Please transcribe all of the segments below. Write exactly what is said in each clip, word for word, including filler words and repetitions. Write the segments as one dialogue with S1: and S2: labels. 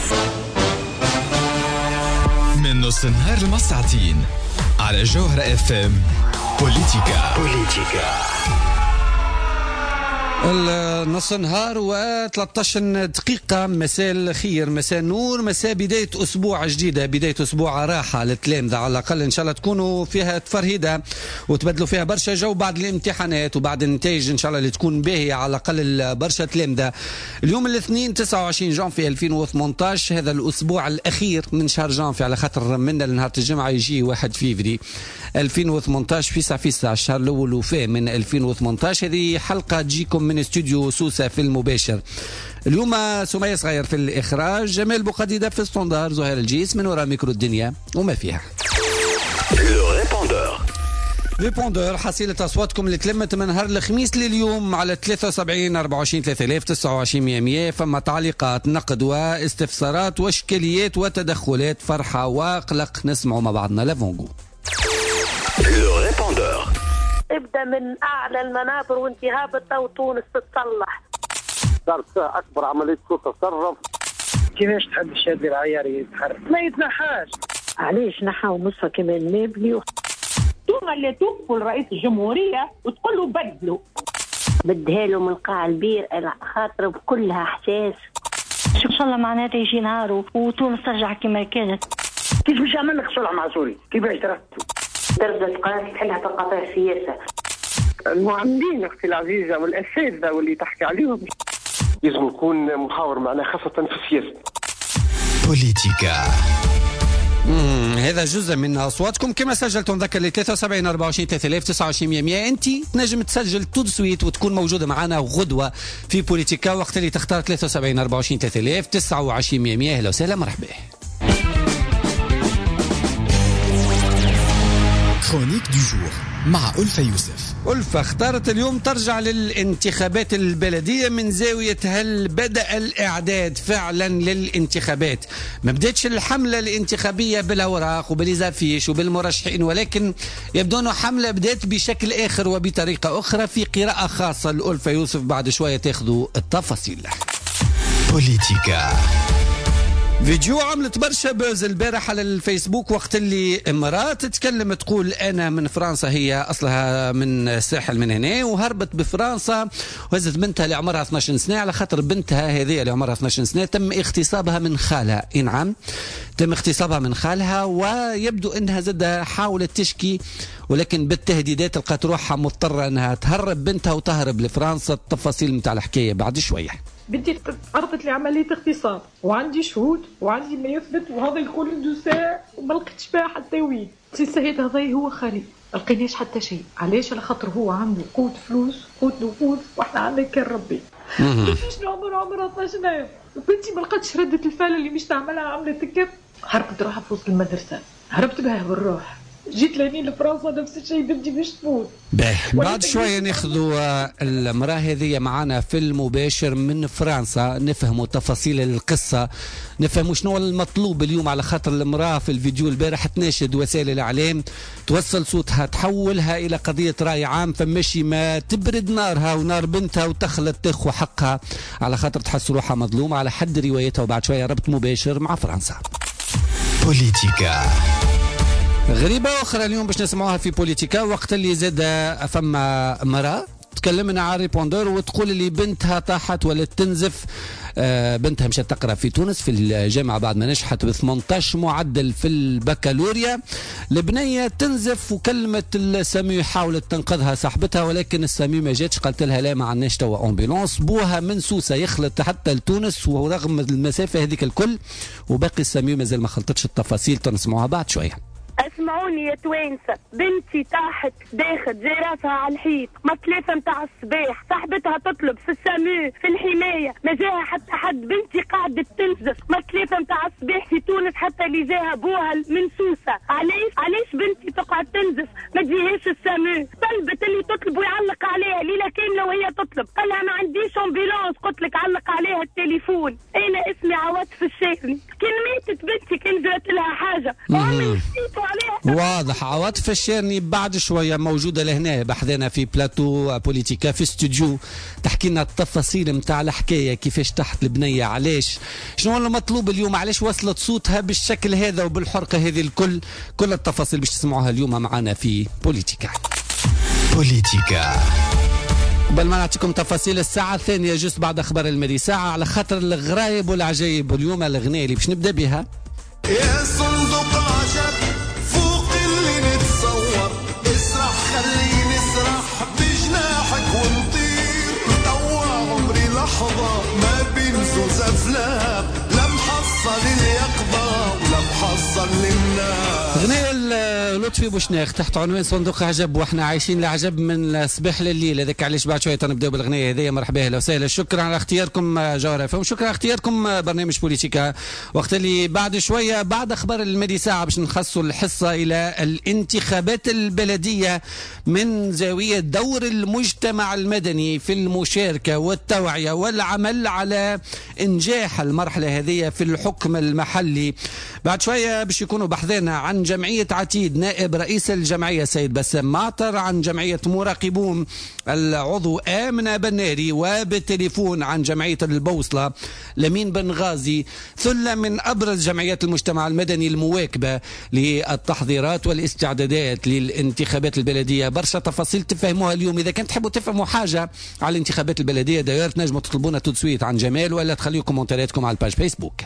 S1: من نص النهار لمساعتين على جوهرة اف ام. بوليتيكا بوليتيكا
S2: نص النهار و13 دقيقة. مساء الخير، مساء النور، مساء بداية أسبوع جديدة، بداية أسبوع راحة للتلامذة على الأقل. إن شاء الله تكونوا فيها تفرهدة وتبدلوا فيها برشا جو بعد الامتحانات وبعد النتائج إن شاء الله اللي تكون باهية على الأقل برشا تلامذة. اليوم الاثنين تسعة وعشرين جانفي ألفين وثمانية عشر، هذا الأسبوع الأخير من شهر جانفي على خاطر منا لنهار الجمعة يجي واحد فيفري ألفين وثمانية عشر. فيسع فيسع الشهر الأول وفاء من ألفين وثمانية عشر. هذه حلقة تجيكم من استوديو سوسة في المباشر. اليوم سمية صغير في الإخراج، جمال بوقديدة في الستوندار، زهير الجيس من وراء ميكرو الدنيا وما فيها. ريبوندور حصيلة أصواتكم اللي تلمت من نهار الخميس لليوم على ثلاثة وسبعين أربعة وعشرين ثلاثة آلاف تسعة وعشرين مية مية. فما تعليقات، نقد واستفسارات واشكاليات وتدخلات، فرحة وقلق. نسمعوا مع بعضنا لافونغو.
S3: ابدأ من أعلى المنابر وانت هابطة وتونس تتصلح.
S4: صارت أكبر عملية سوء تصرف.
S5: كيفاش تحب الشادي العياري يتحرك؟ ما يتنحاش.
S3: علاش نحاو مصفى كمان مابلي؟
S6: ثم اللي توقفوا لرئيس الجمهورية وتقول له بدلوا.
S3: بدها له من قاع البير خاطر بكلها إحساس.
S7: إن شاء الله معناتها يجي نهار وتونس ترجع كما كانت.
S5: كيف باش يعمل لك صلح مع سوريا؟ كيفاش ترتب؟
S3: درجة قناة تحلها تنقطع السياسة.
S5: المعمدين اختي العزيزة والأساتذة واللي تحكي عليهم
S4: لازم نكون محاور معنا خاصة في السياسة.
S1: بوليتيكا.
S2: امم هذا جزء من اصواتكم كما سجلتم. ذكر لي ثلاثة وسبعين أربعة وعشرين ثلاثة آلاف تسعة وعشرين مية مية. انت تنجم تسجل تو سويت وتكون موجوده معنا غدوه في بوليتيكا وقت اللي تختار ثلاثة وسبعين أربعة وعشرين ثلاثة آلاف تسعة وعشرين مية مية. اهلا وسهلا، مرحبا.
S1: كرونيك دو جور مع ألفة يوسف.
S2: ألفة اختارت اليوم ترجع للانتخابات البلدية من زاوية هل بدأ الإعداد فعلا للانتخابات. ما بدأتش الحملة الانتخابية بالأوراق وبالزافيش وبالمرشحين، ولكن يبدو أنه حملة بدأت بشكل آخر وبطريقة أخرى في قراءة خاصة لألفة يوسف. بعد شوية تاخذوا التفاصيل.
S1: بوليتيكا.
S2: فيديو عملت برشا بوز البارح على الفيسبوك وقت اللي امرأة تتكلم تقول أنا من فرنسا، هي أصلها من الساحل من هنا، وهربت بفرنسا وهزت بنتها اللي عمرها اثناش سنة على خاطر بنتها هذه اللي عمرها اثناش سنة تم اغتصابها من خالها. إيه نعم، تم اغتصابها من خالها، ويبدو أنها زادة حاولت تشكي ولكن بالتهديدات لقت روحها مضطرة أنها تهرب بنتها وتهرب لفرنسا. التفاصيل متاع الحكاية بعد شوية.
S6: بنتي تعرضت لعملية اغتصاب وعندي شهود وعندي ما يثبت، وهذا الكل عنده ساعة وما لقيتش بها حتى وين. السيد هذا هو خالي، ما لقيناش حتى شيء. علاش؟ على خاطر هو عنده قوت فلوس قوت نفوذ واحنا عندنا كان ربي. كيفاش نعمر عمرها اثناش سنة وبنتي ما لقاتش ردة الفعل اللي مش تعملها، عملت هكا هربت روحها في وسط المدرسة، هربت بها بالروح، جيت لهني لفرنسا نفس الشيء بنتي باش تموت.
S2: بعد شوية ناخذوا المرأة هذه معنا في المباشر من فرنسا، نفهموا تفاصيل القصة، نفهموا شنو المطلوب اليوم، على خاطر المرأة في الفيديو البارح تناشد وسائل الإعلام توصل صوتها، تحولها إلى قضية رأي عام، فماشي ما تبرد نارها ونار بنتها وتخلط تاخذ حقها على خاطر تحس روحها مظلومة على حد روايتها. وبعد شوية ربط مباشر مع فرنسا.
S1: بوليتيكا.
S2: غريبة أخرى اليوم باش نسمعوها في بوليتيكا وقت اللي زاد فما مرأة تكلمنا على ريبوندور وتقول اللي بنتها طاحت ولا تنزف. آه بنتها مشات تقرا في تونس في الجامعة بعد ما نجحت ب ثمانية عشر معدل في البكالوريا. البنية تنزف وكلمت السامي، حاولت تنقذها صاحبتها ولكن السامي ما جاتش، قالت لها لا ما عندناش توا امبيلونس. بوها من سوسة يخلط حتى لتونس ورغم المسافة هذيك الكل، وباقي السامي مازال ما خلطتش التفاصيل. تنسمعوها بعد شوية.
S3: اسمعوني يا توانسة، بنتي طاحت داخل جاي راسها على الحيط ما ثلاثة متاع الصباح، صاحبتها تطلب في السامو في الحماية ما جاها حتى حد، بنتي قاعدة تنزف ما ثلاثة متاع الصباح في تونس حتى اللي جاها بوها من سوسة. علاش علاش بنتي تقعد تنزف ما تجيهاش السامو؟ طلبت اللي تطلب ويعلق عليها ليلة كاملة وهي تطلب، قال لها ما عنديش امبيلونس، قلت لك علق عليها التليفون. انا اسمي عواد في الشهري، كلمي ميتة بنتي كان جات لها حاجة وعمل نسيتوا عليها.
S2: واضح. عواطف الشيرني بعد شوية موجودة لهنا بحذنا في بلاتو بوليتيكا في استوديو تحكي لنا التفاصيل متاع الحكاية، كيفاش تحت البنية، علاش، شنو المطلوب اليوم، علاش وصلت صوتها بالشكل هذا وبالحرقة هذه الكل. كل التفاصيل باش تسمعوها اليوم معنا في بوليتيكا.
S1: بوليتيكا
S2: قبل ما نعطيكم تفاصيل الساعة الثانية جست بعد أخبار المدي ساعة على خاطر الغرايب والعجائب، واليوم الأغنية اللي باش نبدأ بها
S8: يا صندوق عجب فوق اللي نتصور، اسرح خليني اسرح بجناحك ونطير، ضوى عمري لحظة ما بين زوز أفلام، لا محصل اليقظة ولا محصل للناس.
S2: أغنية لطفي بوشناخ تحت عنوان صندوق عجب، واحنا عايشين العجب من الصباح لليل. هذاك علاش بعد شويه نبداو بالاغنيه هذه. مرحبا اهلا وسهلا، شكرا على اختياركم جوهر فهم، شكرا على اختياركم برنامج بوليتيكا. وقت اللي بعد شويه بعد اخبار المدي ساعه باش نخصوا الحصه الى الانتخابات البلديه من زاويه دور المجتمع المدني في المشاركه والتوعيه والعمل على انجاح المرحله هذه في الحكم المحلي. بعد شويه باش يكونوا بحثنا عن جمعيه عتيد نائب رئيس الجمعيه سيد بسام معطر، عن جمعيه مراقبون العضو آمنة بناري، وبالتليفون عن جمعيه البوصله لمين بن غازي، ثله من ابرز جمعيات المجتمع المدني المواكبه للتحضيرات والاستعدادات للانتخابات البلديه. برشا تفاصيل تفهموها اليوم. اذا كنت تحبوا تفهموا حاجه على الانتخابات البلديه داير تنجموا تطلبونا تدسويت عن جمال، ولا تخليوا كومنتاراتكم على الباج فيسبوك.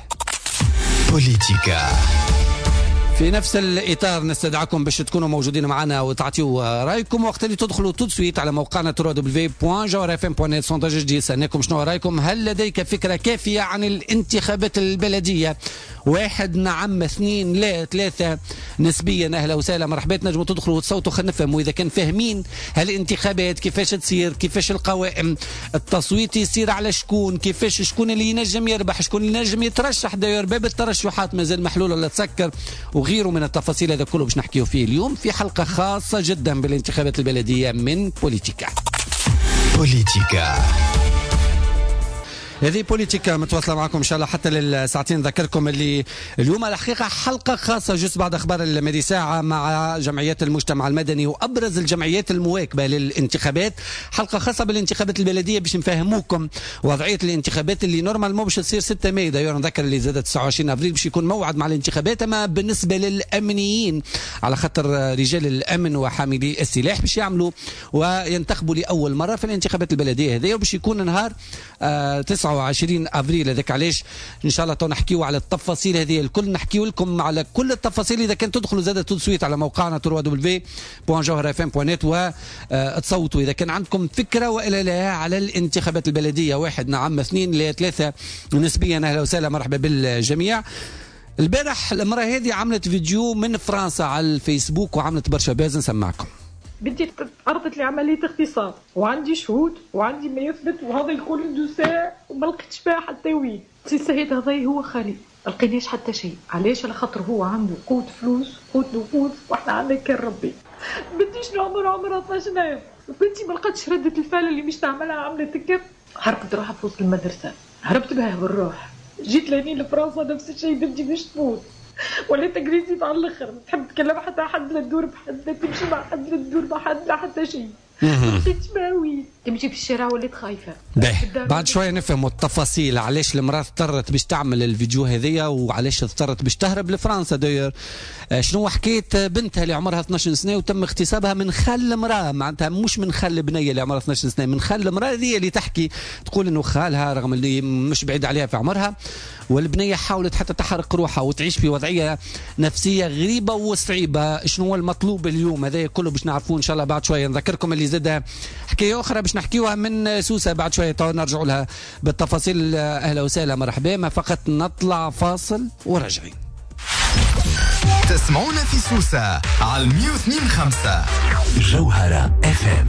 S1: بوليتيكا
S2: في نفس الإطار نستدعكم باش تكونوا موجودين معنا وتعطيوا رايكم وقت اللي تدخلوا تدسويت على موقعنا دبليو دبليو دبليو بوان جوهر اف ام بوان نت. سونداج جديد سألناكم شنو رايكم، هل لديك فكرة كافية عن الانتخابات البلدية؟ واحد نعم، اثنين لا، ثلاثة نسبيا. أهلا وسهلا، مرحبا. تنجموا تدخلوا وتصوتوا خلينا نفهموا إذا كان فاهمين هالانتخابات كيفاش تصير، كيفاش القوائم، التصويت يصير على شكون، كيفاش شكون اللي ينجم يربح، شكون اللي ينجم يترشح. داير باب الترشحات مازال محلول ولا تسكر وغيره من التفاصيل. هذا كله باش نحكيو فيه اليوم في حلقة خاصة جدا بالانتخابات البلدية من بوليتيكا.
S1: بوليتيكا
S2: هذه بوليتيكا متواصله معكم ان شاء الله حتى للساعتين. ذكركم اللي اليوم الحقيقه حلقه خاصه جزء بعد اخبار المدي ساعه مع جمعيات المجتمع المدني وابرز الجمعيات المواكبه للانتخابات. حلقه خاصه بالانتخابات البلديه باش نفهموكم وضعيه الانتخابات اللي نورمالمون باش تصير ستة ماي. داير نذكر اللي زادت تسعة وعشرين افريل باش يكون موعد مع الانتخابات. اما بالنسبه للامنيين على خاطر رجال الامن وحاملي السلاح باش يعملوا وينتخبوا لاول مره في الانتخابات البلديه هذه، وباش يكون نهار آه تسعة وعشرين افريل. هذاك علاش ان شاء الله تو نحكيو على التفاصيل هذه الكل، نحكيو لكم على كل التفاصيل. اذا كان تدخلوا زاد تدسويت على موقعنا دبليو دبليو دبليو بوان جوهر اف ام بوان نت وتصوتوا اذا كان عندكم فكره والا لا على الانتخابات البلديه. واحد نعم، اثنين لا، ثلاثه نسبيا. اهلا وسهلا، مرحبا بالجميع. البارح المراه هذه عملت فيديو من فرنسا على الفيسبوك وعملت برشا باز، نسمعكم.
S6: بدي تعرضت لي عملية اغتصاب وعندي شهود وعندي ما يثبت، وهذا الكل دوساء وما لقيتش بها حتى وين. سي السيد هذا هو خالي، ما لقيناش حتى شيء. علاش؟ على خاطر هو عنده قوت فلوس، قوت نفوذ، واحنا عندنا كان ربي. بنتي شنو عمر عمرها اثناش سنة، بنتي ما لقاتش ردة الفعل اللي مش تعملها، عملت هكا، هربت روحها في وسط المدرسة، هربت بها بالروح. جيت لاني لفرنسا نفس الشيء، بنتي مش تموت ولا تجريزي على الاخر، تحب تكلم حتى حد لا تدور بحد، لا تمشي مع حد، لا تدور مع حد، لا حتى شيء. مشيت باوي تمشي في الشارع وليت خايفه.
S2: بعد شويه نفهموا التفاصيل علاش المراه اضطرت باش تعمل الفيديو هذيا وعلاش اضطرت باش تهرب لفرنسا. داير شنو حكايه بنتها اللي عمرها اثناش سنه وتم اغتصابها من خال امراه، معناتها مش من خال بنيه اللي عمرها اثناش سنه، من خال امراه هذه اللي تحكي تقول انه خالها رغم اللي مش بعيد عليها في عمرها، والبنيه حاولت حتى تحرق روحها وتعيش في وضعيه نفسيه غريبه وصعيبه. شنو هو المطلوب اليوم؟ هذا كله باش نعرفوه ان شاء الله بعد شويه. نذكركم اللي زاد حكايه اخرى باش نحكيوها من سوسه بعد شويه، تو نرجعوا لها بالتفاصيل. اهلا وسهلا، مرحبا. ما فقط نطلع فاصل وراجعين.
S1: تسمعونا في سوسه على مية واثنين خمسة جوهرة اف ام.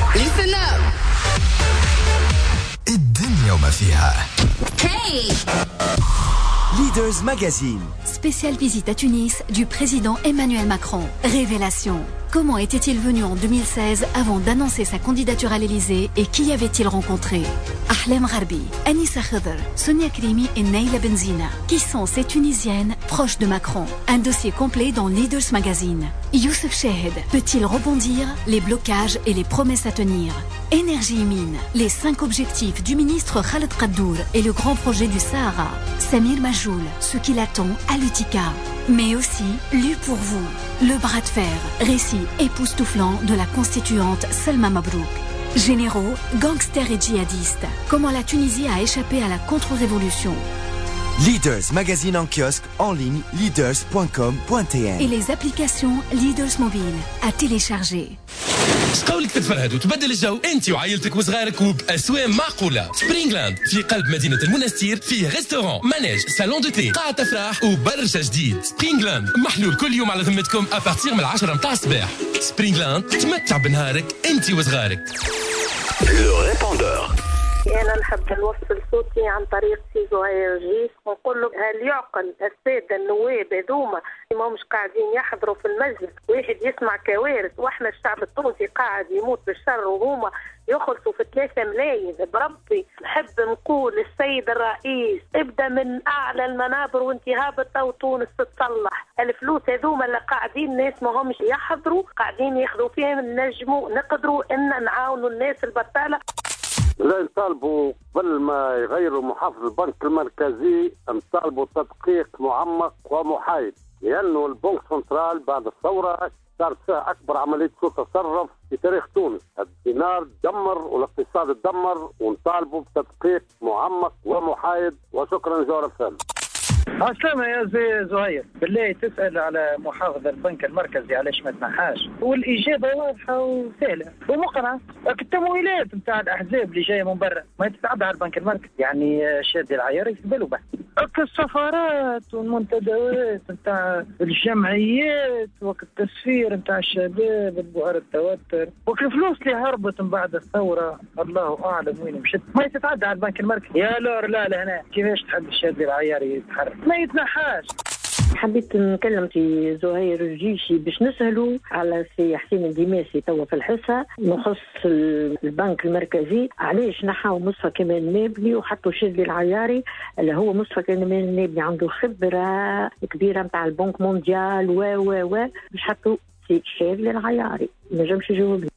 S1: الدنيا وما فيها.
S9: Hey!
S10: Leaders Magazine.
S9: Spéciale visite à Tunis du président Emmanuel Macron. Révélation. Comment était-il venu en deux mille seize avant d'annoncer sa candidature à l'Élysée et qui avait-il rencontré? Ahlem Gharbi, Anissa Khidr, Sonia Krimi et Naila Benzina. Qui sont ces Tunisiennes proches de Macron? Un dossier complet dans Leaders Magazine. Youssef Chahed, peut-il rebondir? Les blocages et les promesses à tenir. Énergie et mine, les cinq objectifs du ministre Khaled Kaddour et le grand projet du Sahara. Samir Majoul, ce qu'il attend à l'Utica. Mais aussi, lu pour vous, le bras de fer, récit époustouflant de la constituante Selma Mabrouk. Généraux, gangsters et djihadistes, comment la Tunisie a échappé à la contre-révolution.
S10: Leaders Magazine en kiosque, en ligne, leaders point com point t n.
S9: Et les applications Leaders Mobile à télécharger.
S11: شقولك تتفرهد وتبدل الجو انت وعائلتك وصغارك وباسواق معقوله. سبرينغلاند في قلب مدينه المنستير فيه ريستوران، ماناج، صالون دو تي، قاعه افراح وبرشا جديد. سبرينغلاند محلول كل يوم على ذمتكم ابارتيغ من العشرة متاع الصباح. سبرينغلاند تمتع بنهارك انت وصغارك.
S1: لو ريبوندور.
S5: أنا نحب نوصل صوتي عن طريق سي زهير جيس ونقول له هل يعقل السادة النواب هذوما ما مش قاعدين يحضروا في المجلس واحد يسمع كوارث واحنا الشعب التونسي قاعد يموت بالشر وهما يخلصوا في ثلاثة ملايين. بربي نحب نقول للسيد الرئيس ابدا من اعلى المنابر وانت هابطه وتونس تتصلح. الفلوس هذوما اللي قاعدين ناس ما همش يحضروا قاعدين ياخذوا فيهم نجموا نقدروا ان نعاونوا الناس البطاله.
S12: لا نطالبوا قبل ما يغيروا محافظ البنك المركزي نطالبوا تدقيق معمق ومحايد، لأنه البنك سنترال بعد الثورة صار فيها أكبر عملية سوء تصرف في تاريخ تونس. الدينار دمر والاقتصاد دمر، ونطالبوا بتدقيق معمق ومحايد. وشكرا جوهر فهم.
S13: عسلامة يا زي زهير، بالله تسأل على محافظ البنك المركزي علاش ما تنحاش، والإجابة واضحة وسهلة ومقنعة. التمويلات نتاع الأحزاب اللي جاية من برا ما تتعدى على البنك المركزي، يعني شادي العيار يقبلوا بها. السفارات والمنتديات نتاع الجمعيات وقت التسفير نتاع الشباب البؤر التوتر وقت الفلوس اللي هربت من بعد الثورة الله أعلم وين مشت ما تتعدى على البنك المركزي. يا لور لا لهنا كيفاش تحب الشادي العيار يتحرك ما يتنحاش.
S14: حبيت نكلم في زهير الجيشي باش نسألوا على سي حسين الدماسي توا في الحصة نخص البنك المركزي علاش نحاو مصطفى كمال النابلي وحطوا شاذلي العياري اللي هو مصطفى كمال النابلي عنده خبرة كبيرة متاع البنك مونديال و و و باش حطوا سي شاذلي العياري ما نجمش يجاوبني.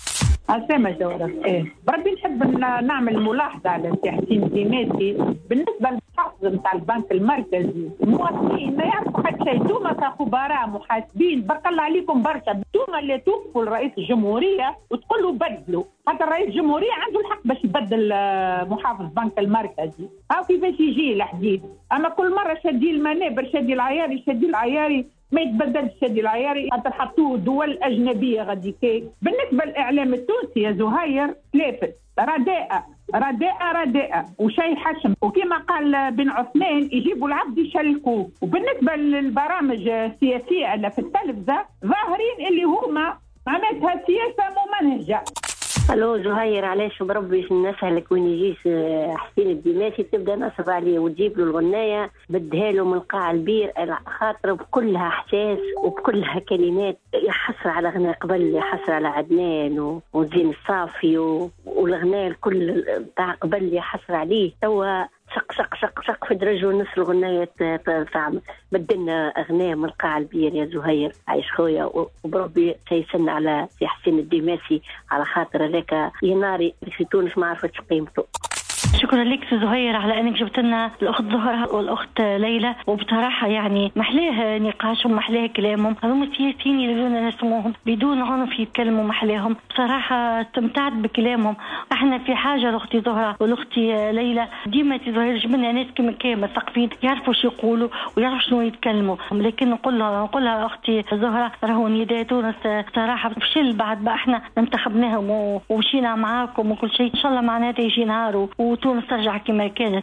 S15: أسامة جورة إيه بربي نحب نعمل ملاحظة على سي حسين الدماسي بالنسبة للمحافظ نتاع البنك المركزي. المواطنين ما يعرفوا حتى شيء، انتوما كخبراء محاسبين بارك الله عليكم برشا، انتوما اللي توقفوا لرئيس الجمهورية وتقول له بدلوا، حتى الرئيس الجمهورية عنده الحق باش يبدل محافظ البنك المركزي. ها كيفاش يجي الحديث؟ أما كل مرة شادي المنابر شادي العياري شادي العياري ما يتبدلش شادي العياري حتى حطوه دول أجنبية غاديكي. بالنسبة للإعلام التونسي يا زهير لافت رداءة رداءة رداءة وشي حشم، وكما قال بن عثمان يجيبوا العبد يشلكوه. وبالنسبة للبرامج السياسية اللي في التلفزة ظاهرين اللي هما معناتها سياسة ممنهجة.
S16: الو زهير علاش بربي نسألك وين يجيش حسين الدماسي تبدا نصب عليه وتجيب له الغنايه بدها له من قاع البير خاطر بكلها احساس وبكلها كلمات يحسر على غناء قبل يحسر على عدنان وزين الصافي والغناء الكل بتاع قبل يحسر عليه توا شق شق شق شق في درجة ونص الغناية تاع بدلنا أغنية من قاع البير يا زهير عايش خويا وبربي سيسن على سي حسين الدماسي على خاطر هذاك يناري في تونس ما عرفتش قيمته.
S7: شكرا لك زهير على انك جبت لنا الاخت زهره والاخت ليلى، وبصراحه يعني محلاه نقاشهم محلاه كلامهم، هذوما السياسيين يلزمنا نسمعهم بدون عنف يتكلموا محلاهم. بصراحه استمتعت بكلامهم. احنا في حاجه لاختي زهره والاختي ليلى ديما زهير جبنا ناس كما كانوا مثقفين يعرفوا شو يقولوا ويعرفوا شنو يتكلموا، لكن نقول لها نقول لها اختي زهره راهو نداء تونس صراحه فشل بعد ما احنا انتخبناهم ومشينا معاكم وكل شيء. ان شاء الله معناتها يجي نهار تونس ترجع كما كانت.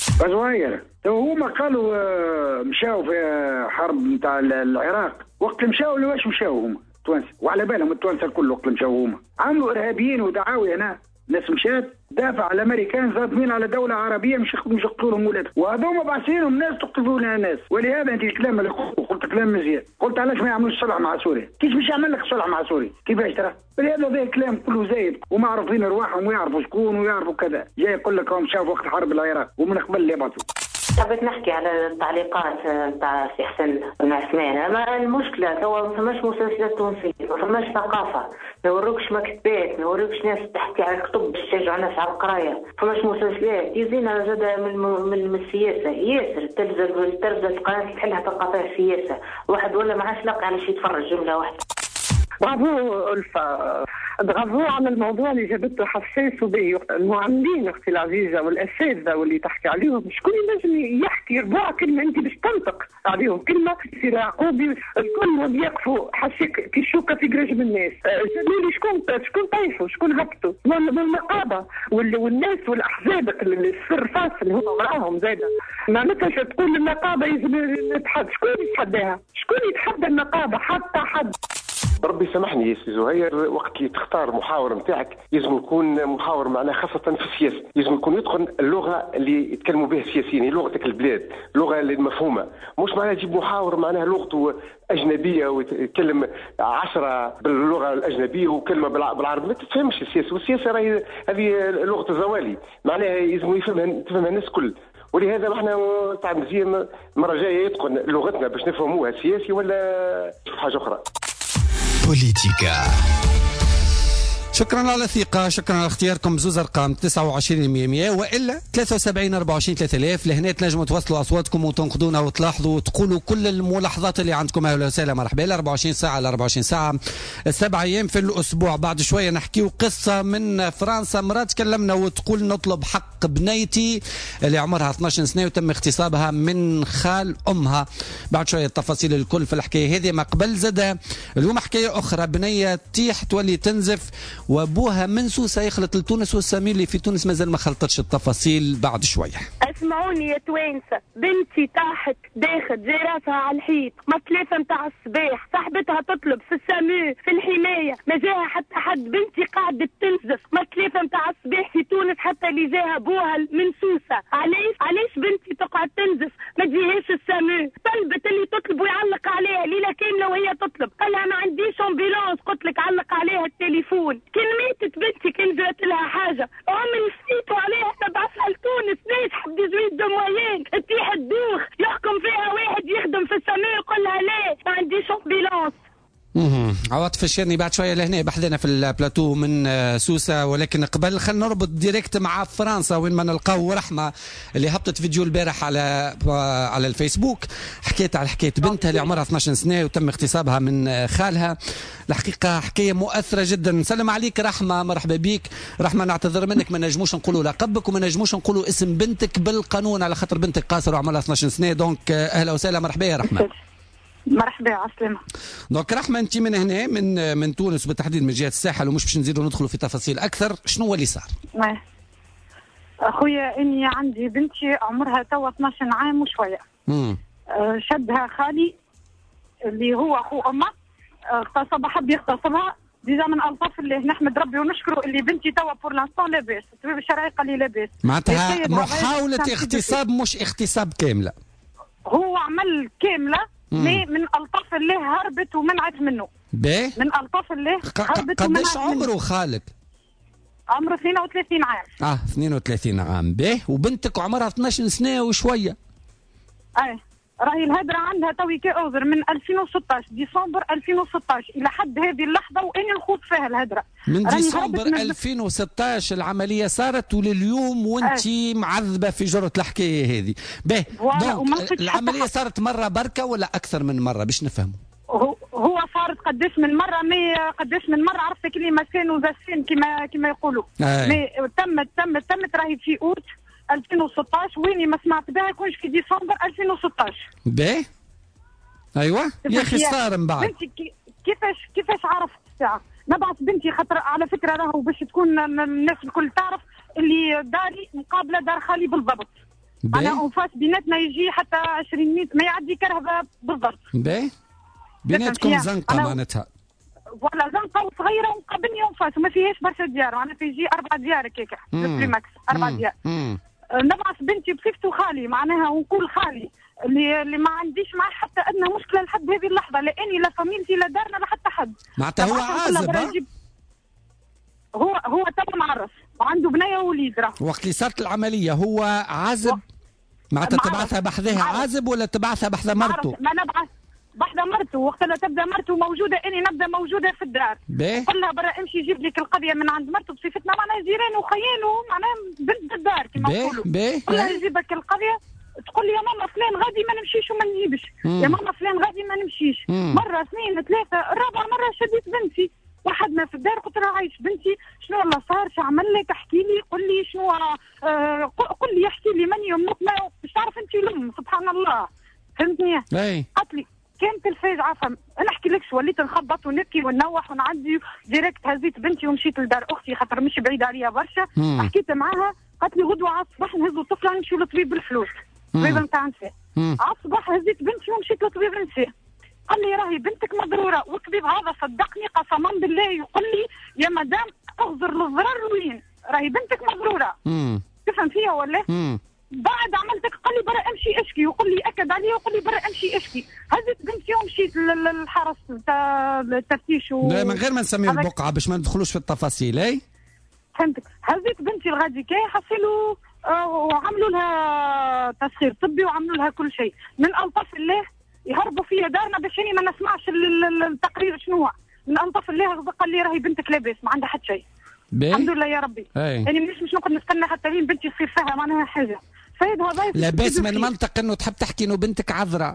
S17: زهير هما قالوا مشاو في حرب نتاع العراق، وقت مشاو لواش مشاو هما التوانسه وعلى بالهم التوانسه الكل وقت مشاو هما عملوا ارهابيين ودعاوي هنا ناس مشات دافع على الامريكان ظالمين على دوله عربيه مش مش يقتلوا لهم ولادهم، وهذوما باعثينهم ناس تقتلوا ناس. ولهذا انت الكلام اللي قلت قلت كلام مزيان، قلت علاش ما يعملوش صلح مع سوريا؟ كيف باش يعمل لك صلح مع سوريا؟ كيفاش ترى؟ ولهذا هذا الكلام كله زايد ومعرفين ارواحهم ويعرفوا شكون ويعرفوا كذا، جاي يقول لك هم شافوا وقت حرب العراق ومن قبل اللي يبعثوا.
S18: حبيت نحكي على التعليقات نتاع سي حسن بن عثمان. اما المشكله توا ما فماش مسلسلات تونسيه، ما فماش ثقافه، ما يوروكش مكتبات، ما يوروكش ناس تحكي على كتب باش تشجعوا الناس على القرايه، ما فماش مسلسلات. يزينا زاد من من, من السياسه ياسر التلفزه التلفزه القناه تحلها تلقى فيها السياسه، واحد ولا ما عادش لاقي علاش يتفرج جمله واحده.
S19: برافو ألفا، برافو على الموضوع اللي جابته حساس وباهي. المعلمين اختي العزيزه والاساتذه واللي تحكي عليهم شكون ينجم يحكي ربع كلمه انت باش تنطق عليهم كلمه سي عقوبي الكل يقفوا حسيك كي الشوكه في قرجم الناس. سالوني شكون شكون طيفوا شكون هبطوا والنقابه والناس والاحزاب السر فاصل اللي هم معاهم زاده. معناتها تقول النقابه يجب نتحدى، شكون يتحداها؟ شكون يتحدى النقابه؟ حتى حد.
S4: ربي سامحني يا سي زهير، وقت اللي تختار محاور نتاعك لازم يكون محاور معناه خاصة في السياسة، لازم يكون يتقن اللغة اللي يتكلموا بها السياسيين، لغتك البلاد، اللغة اللي المفهومة، مش معناها تجيب محاور معناها لغته أجنبية ويتكلم عشرة باللغة الأجنبية وكلمة بالعربي، ما تفهمش السياسة، والسياسة راهي هذه لغة الزوالي، معناها لازم يفهمها تفهمها الناس كل. ولهذا احنا تاع مزيان المرة الجاية يتقن لغتنا باش نفهموها سياسي ولا حاجة أخرى.
S1: بوليتيكا.
S2: شكرا على الثقة، شكرا على اختياركم بزوز أرقام تسعة وعشرين مية مية وإلا ثلاثة وسبعين أربعة وعشرين ثلاثة آلاف. لهنا تنجموا توصلوا أصواتكم وتنقدونا وتلاحظوا وتقولوا كل الملاحظات اللي عندكم. أهلا وسهلا مرحبا. أربعة وعشرين ساعة على أربعة وعشرين ساعة سبع أيام في الأسبوع. بعد شوية نحكيو قصة من فرنسا. مرة تكلمنا وتقول نطلب حق بنيتي اللي عمرها اثناش سنة وتم اغتصابها من خال أمها. بعد شوية التفاصيل الكل في الحكاية هذه. ما قبل زاد اليوم حكاية أخرى، بنية تيح تولي تنزف وابوها من سوسة يخلط لتونس، والسمير اللي في تونس مازال ما خلطتش التفاصيل. بعد شويه
S3: اسمعوني يا توانسه، بنتي طاحت داخل جاي راسها على الحيط، ما ثلاثه نتاع الصباح، صاحبتها تطلب في السامو في الحمايه، ما جاها حتى حد، بنتي قاعده تنزف، ما ثلاثه نتاع الصباح في تونس حتى اللي جاها ابوها من سوسه. علاش علاش بنتي تقعد تنزف؟ ما تجيهاش السامو، طلبت اللي تطلب ويعلق عليها ليله كامله وهي تطلب، قال لها ما عنديش امبيلونس، قلت لك علق عليها التليفون. كان ماتت بنتي كان جات لها حاجه، هم نسيتوا عليها تبعثها لتونس ناس حد زويد دو موين تيح الدوخ يحكم فيها واحد يخدم في السماء يقول لها لا ما عنديش امبيلونس.
S2: عواطف الشيرني بعد شويه لهنا بحذنا في البلاتو من سوسه. ولكن قبل خلينا نربط ديريكت مع فرنسا وين ما نلقاو رحمه اللي هبطت فيديو البارح على على الفيسبوك، حكيت على حكايه بنتها اللي عمرها اثناش سنه وتم اغتصابها من خالها. الحقيقه حكايه مؤثره جدا. نسلم عليك رحمه، مرحبا بك رحمه. نعتذر منك ما نجموش نقولوا لقبك وما نجموش نقولوا اسم بنتك بالقانون على خاطر بنتك قاصره وعمرها اثناش سنه. دونك اهلا وسهلا مرحبا يا رحمه.
S20: مرحبا عسلامة.
S2: دونك رحمة انت من هنا من من تونس وبالتحديد من جهة الساحل، ومش باش نزيدوا ندخلوا في تفاصيل اكثر، شنو هو اللي صار؟
S20: اه اخويا اني عندي بنتي عمرها توا اثناش عام وشويه. امم شدها خالي اللي هو اخو امه، اغتصبها، حب يغتصبها ديجا من الطف الله. نحمد ربي ونشكره اللي بنتي توا بور لانستون لاباس، الطبيب الشرعي قال لي لاباس.
S2: معناتها محاولة اغتصاب مش اغتصاب كاملة.
S20: هو عمل كاملة مي من الطف الله هربت ومنعت منه.
S2: باهي
S20: من الطف الله هربت
S2: ومنعت. قداش عمره خالك؟
S20: عمره اثنين وثلاثين عام.
S2: اه اثنين وثلاثين عام. باهي وبنتك عمرها اثناش سنة وشوية.
S20: اي راهي الهدرة عندها توي كي اوزر من ألفين وستطاش ديسمبر ألفين وستطاش الى حد هذه اللحظة واني نخوض فيها الهدرة.
S2: من ديسمبر ألفين وستطاش العملية صارت ولليوم وانت معذبة في جرة الحكاية هذه. باهي العملية صارت مرة بركة ولا أكثر من مرة باش نفهموا؟
S20: هو هو صارت قداش من مرة، مي قداش من مرة عرفت كلي مسان وزسين كما كما يقولوا. مي تمت تمت تمت راهي في اوت ألفين وستطاش ويني ما سمعت بها يكونش في ديسمبر ألفين وستطاش.
S2: باهي ايوه يا اخي صار من بعد.
S20: بنتي كيفاش كيفاش عرفت الساعه؟ نبعث بنتي خاطر على فكره راهو باش تكون الناس الكل تعرف اللي داري مقابله دار خالي بالضبط. انا انفاس بيناتنا يجي حتى عشرين متر ما يعدي كرهبه بالضبط.
S2: باهي بيناتكم زنقه معناتها.
S20: فوالا زنقه وصغيره ومقابلني يوم فاس وما فيهاش برشا ديار، معناها في يجي اربع ديار هكاك في ماكس اربع ديار. نبعث بنتي بصفته خالي معناها ونقول خالي اللي اللي ما عنديش معاه حتى ادنى مشكله لحد هذه اللحظه، لاني لا فاميلتي لا دارنا لا حتى حد.
S2: معناتها هو عازب؟
S20: هو هو تو معرس وعنده بنيه ووليد راه.
S2: وقت اللي صارت العمليه هو عازب؟ معناتها تبعثها بحذاها عازب ولا تبعثها بحذا مرته؟
S20: ما نبعث بحذا مرته، وقت اللي تبدا مرته موجوده اني نبدا موجوده في الدار. نقول لها برا امشي جيب لك القضيه من عند مرته بصفتنا معناها جيران وخيان ومعناها بنت الدار كما نقولوا. نقول لها يجيب لك القضيه تقول لي يا ماما فلان غادي ما نمشيش وما نجيبش، يا ماما فلان غادي ما نمشيش. مره اثنين ثلاثه الرابعه مره شديت بنتي وحدنا في الدار قلت لها عايش بنتي شنو الله صار شو عمل لك احكي لي قل لي شنو آه قل لي احكي لي من يمك مش تعرف انت الام سبحان الله فهمتني؟
S2: اي
S20: قالت لي كانت الفاجعه فم انا احكي لكش وليت نخبط ونبكي ونوح ونعدي ديريكت هزيت بنتي ومشيت لدار اختي خاطر مش بعيد عليا برشا. حكيت معاها قالت لي غدوه على الصباح نهزوا الطفله نمشيو للطبيب بالفلوس طبيب نتاع نساء. على الصباح هزيت بنتي ومشيت لطبيب نساء قال لي راهي بنتك مضروره، والطبيب هذا صدقني قسما بالله يقول لي يا مدام اغزر للضرر وين راهي بنتك مضروره. تفهم فيها ولا؟ مم. بعد عملتك قال لي برا امشي اشكي وقول لي اكد عليا وقول لي برا امشي اشكي. هزت بنتي ومشيت للحرس تاع التفتيش و...
S2: لا من غير ما نسميه البقعه باش ما ندخلوش في التفاصيل. اي
S20: فهمتك. هزت بنتي الغادي كي حصلوا آه وعملوا لها تسخير طبي وعملوا لها كل شيء. من الطف الله يهربوا فيا دارنا باش اني ما نسمعش التقرير شنو هو. من الطف الله قال لي راهي بنتك لاباس ما عندها حتى شيء. الحمد لله يا ربي. يعني مش مش نقعد نستنى حتى لين بنتي تصير فيها معناها حاجه. فايد هذا
S2: لاباس من منطق انه تحب تحكي انه بنتك عذراء.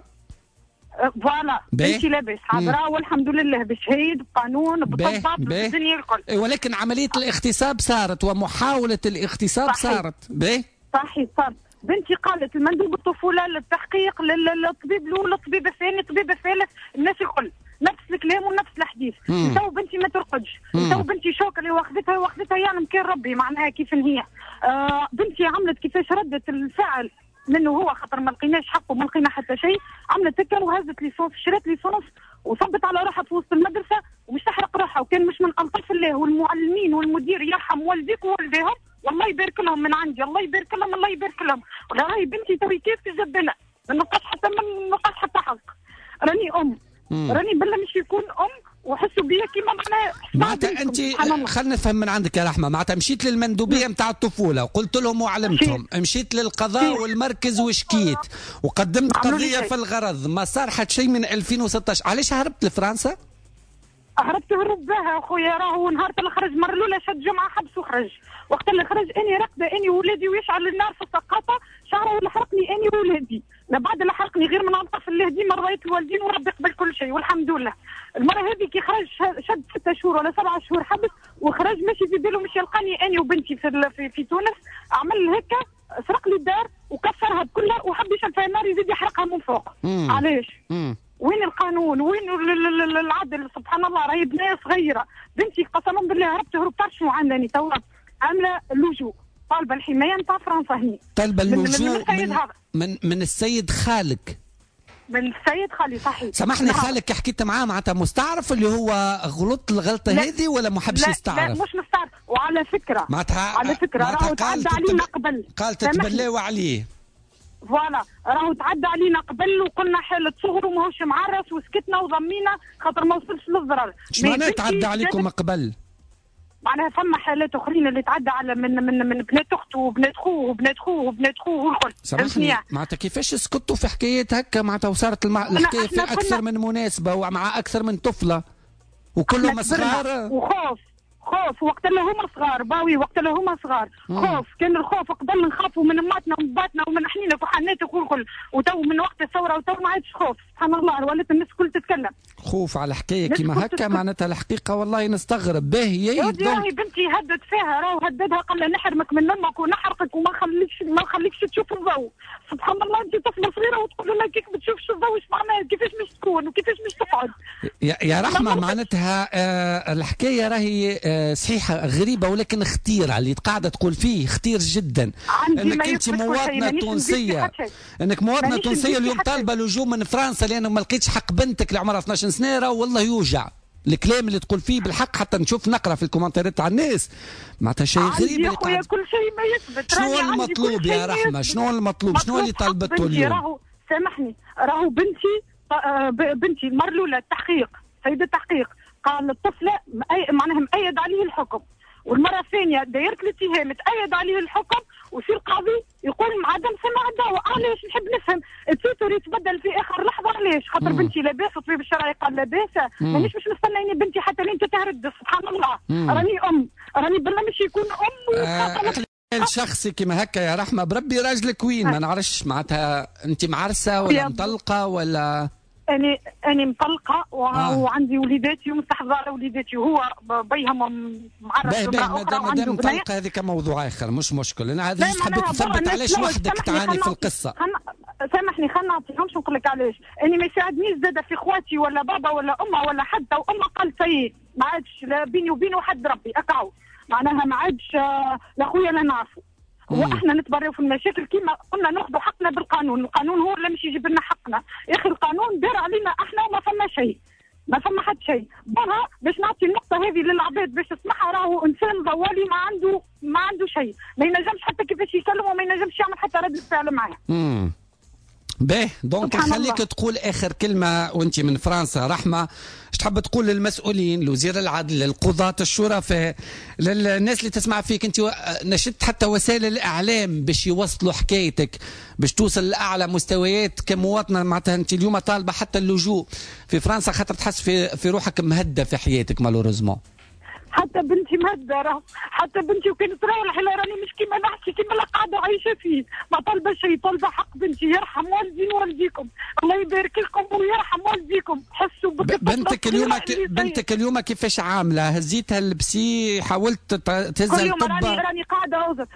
S20: فوالا بنتي لاباس عذراء والحمد لله بشهيد بقانون بطبط بالدنيا الكل.
S2: ولكن عمليه الاغتصاب صارت ومحاوله الاغتصاب صارت. باهي
S20: صحيح صارت. بنتي قالت المندوب الطفوله للتحقيق للطبيب الاول للطبيب الثاني الطبيب الثالث الناس الكل نفس الكلام ونفس الحديث. تو بنتي ما ترقدش، تو بنتي شوك اللي واخذتها واخذتها يعلم كان ربي معناها كيف هي. آه بنتي عملت كيفاش ردت الفعل منه هو خاطر ما لقيناش حقه ما لقينا حتى شيء. عملت هكا وهزت ليسونس شريت ليسونس وصبت على روحها في وسط المدرسه ومش تحرق روحها. وكان مش من الطف الله والمعلمين والمدير يرحم والديك ووالديهم والله يبارك لهم من عندي الله يبارك لهم الله يبارك لهم. ولا راهي بنتي توي كيف تجبنا ما نلقاش حتى ما نلقاش حتى حق. راني ام مم. راني بالله مش يكون ام وحسوا بيا كيما معناها.
S2: معناتها انت خلينا نفهم من عندك يا رحمه، معناتها مشيت للمندوبيه نتاع الطفوله وقلت لهم وعلمتهم، مشيت للقضاء والمركز وشكيت وقدمت قضيه في الغرض، ما صار حتى شيء من ألفين وستة عشر. علاش هربت لفرنسا؟
S20: هربت هروب بها اخويا راهو نهار اللي خرج مره الاولى شد جمعه حبس وخرج. وقت اللي خرج اني راقده اني ولادي ويشعل النار في السقاطه شعره اللي حرقني اني ولادي. لا بعد اللي حرقني غير من الطف الله ديما رضيت الوالدين وربي قبل كل شيء والحمد لله. المره هذه كي خرج شد ستة شهور ولا سبعة شهور حبس وخرج ماشي في باله مش يلقاني اني وبنتي في في, في تونس. عمل هكا سرق لي الدار وكسرها بكلها وحب يشعل فيها النار يزيد يحرقها من فوق. مم. علاش؟ مم. وين القانون وين العدل سبحان الله. راهي بنيه صغيره بنتي قسما بالله هربت هروب تعرف شنو عامله تو عامله اللجوء طالبه الحمايه نتاع فرنسا هني.
S2: طالبه اللجوء من, من, من من السيد خالك.
S20: من السيد خالي صحيح.
S2: سامحني خالك حكيت معاه معناتها مستعرف اللي هو غلط الغلطه هذه ولا ما حبش يستعرف؟
S20: لا مش مستعرف. وعلى فكره
S2: معناتها
S20: على فكره راهو تعدى علينا قبل
S2: قال تتبلاو عليه.
S20: فوالا راهو تعدى علينا قبل وقلنا حالة صغر وماهوش معرس وسكتنا وضمينا خاطر ما وصلش للضرر.
S2: اش معناها تعدى عليكم قبل؟
S20: معناها فما حالات اخرين اللي تعدى على من من من بنات اخته وبنات خوه وبنات خوه وبنات خوه والكل.
S2: سامحني معناتها كيفاش سكتوا في حكايات هكا معناتها وصارت المع... الحكايه في اكثر من مناسبه ومع اكثر من طفله وكلهم صغار
S20: وخوف خوف وقت اللي هما صغار باوي وقت اللي هما صغار خوف. كان الخوف قبل نخافوا من اماتنا ومن باتنا ومن حنينك وحناتك والكل وتو من وقت الثوره وتو ما عادش خوف سبحان الله ولات الناس الكل تتكلم.
S2: خوف على حكايه كيما هكا معناتها الحقيقه والله نستغرب باهي.
S20: يا راهي بنتي هدد فيها راهو هددها قال لها نحرمك من امك ونحرقك وما نخليكش ما نخليكش تشوف الضوء. سبحان الله انت طفله صغيره وتقول لها كيف ما تشوفش الضوء ايش معناها كيفاش مش تكون وكيفاش مش تقعد.
S2: يا, يا رحمه معناتها آه الحكايه راهي آه صحيحه غريبه ولكن خطيره اللي قاعده تقول فيه خطير جدا. انك انت مواطنه تونسيه انك مواطنه تونسيه اليوم طالبه لجوء من فرنسا لانه ما لقيتش حق بنتك اللي عمرها اثناش سنه والله يوجع. الكلام اللي تقول فيه بالحق حتى نشوف نقرا في الكومنتات تاع الناس معناتها شيء غريب.
S20: يا خويا كل شيء ما يثبت.
S2: شنو المطلوب يا رحمه؟ شنو المطلوب؟ شنو اللي طلبته اليوم؟
S20: راهو سامحني راهو بنتي بنتي المره الاولى التحقيق سيد التحقيق قال الطفله معناها مؤيد عليه الحكم، والمره الثانيه دايره الاتهام تأيد عليه الحكم وفي القاضي يقول عدم سماع الدعوه. علاش نحب نفهم التويتر يتبدل في اخر لحظه علاش؟ خاطر
S2: مم.
S20: بنتي لاباس والطبيب الشرعي قال لاباس، مانيش مش مستنيني بنتي حتى لين تتهرد. سبحان الله
S2: مم.
S20: راني ام راني بالله مش يكون ام
S2: آه الشخصي كما هكا يا رحمه بربي راجلك وين؟ ما نعرفش معناتها انت معرسه ولا مطلقه ولا؟
S20: أنا أنا مطلقة آه. وعندي وليداتي ومستحفظة على وليداتي وهو بيهم معرس بامرأة أخرى وعنده بنية.
S2: مطلقة هذيك موضوع آخر مش مشكل. أنا هذا جست حبيت نثبت علاش وحدك تعاني في القصة.
S20: سامحني خلنا نعطيهمش نقول لك علاش. أنا ما يساعدنيش زادة في إخواتي ولا بابا ولا أمه ولا حد، وأمه قال سيء ما عادش لا بيني وبينه حد ربي أكعو معناها ما عادش لا خويا لا نعرفه. واحنا نتبرعوا في المشاكل كيما قلنا ناخذوا حقنا بالقانون، القانون هو اللي مش يجيب لنا حقنا. يا اخي القانون دار علينا احنا وما فما شيء، ما فما حد شيء. بها باش نعطي النقطه هذه للعباد باش تسمعها، راهو انسان ضوالي ما عنده ما عنده شيء، ما ينجمش حتى كيفاش يكلم وما ينجمش يعمل حتى رد فعل معاه.
S2: امم باهي دونك خليك تقول اخر كلمه وانت من فرنسا رحمه، ايش تحب تقول للمسؤولين، لوزير العدل، للقضاة، الشرفاء، للناس اللي تسمع فيك؟ انت نشدت حتى وسائل الاعلام باش يوصلوا حكايتك باش توصل لاعلى مستويات كمواطنه. معناتها انت اليوم طالبه حتى اللجوء في فرنسا خاطر تحس في في روحك مهده في حياتك مالوريزمون.
S20: حتى بنتي مهدة راه، حتى بنتي وكانت رايحة لا راني مش كيما نحكي كيما لا قاعدة عايشة فيه، ما طالبة شيء، طالبة حق بنتي. يرحم والدي ووالديكم، الله يبارك لكم ويرحم والديكم. حسوا
S2: بنتك اليوم بنتك اليوم كيفاش عاملة؟ هزيتها البسي، حاولت تهزها الطب؟
S20: راني راني قاعدة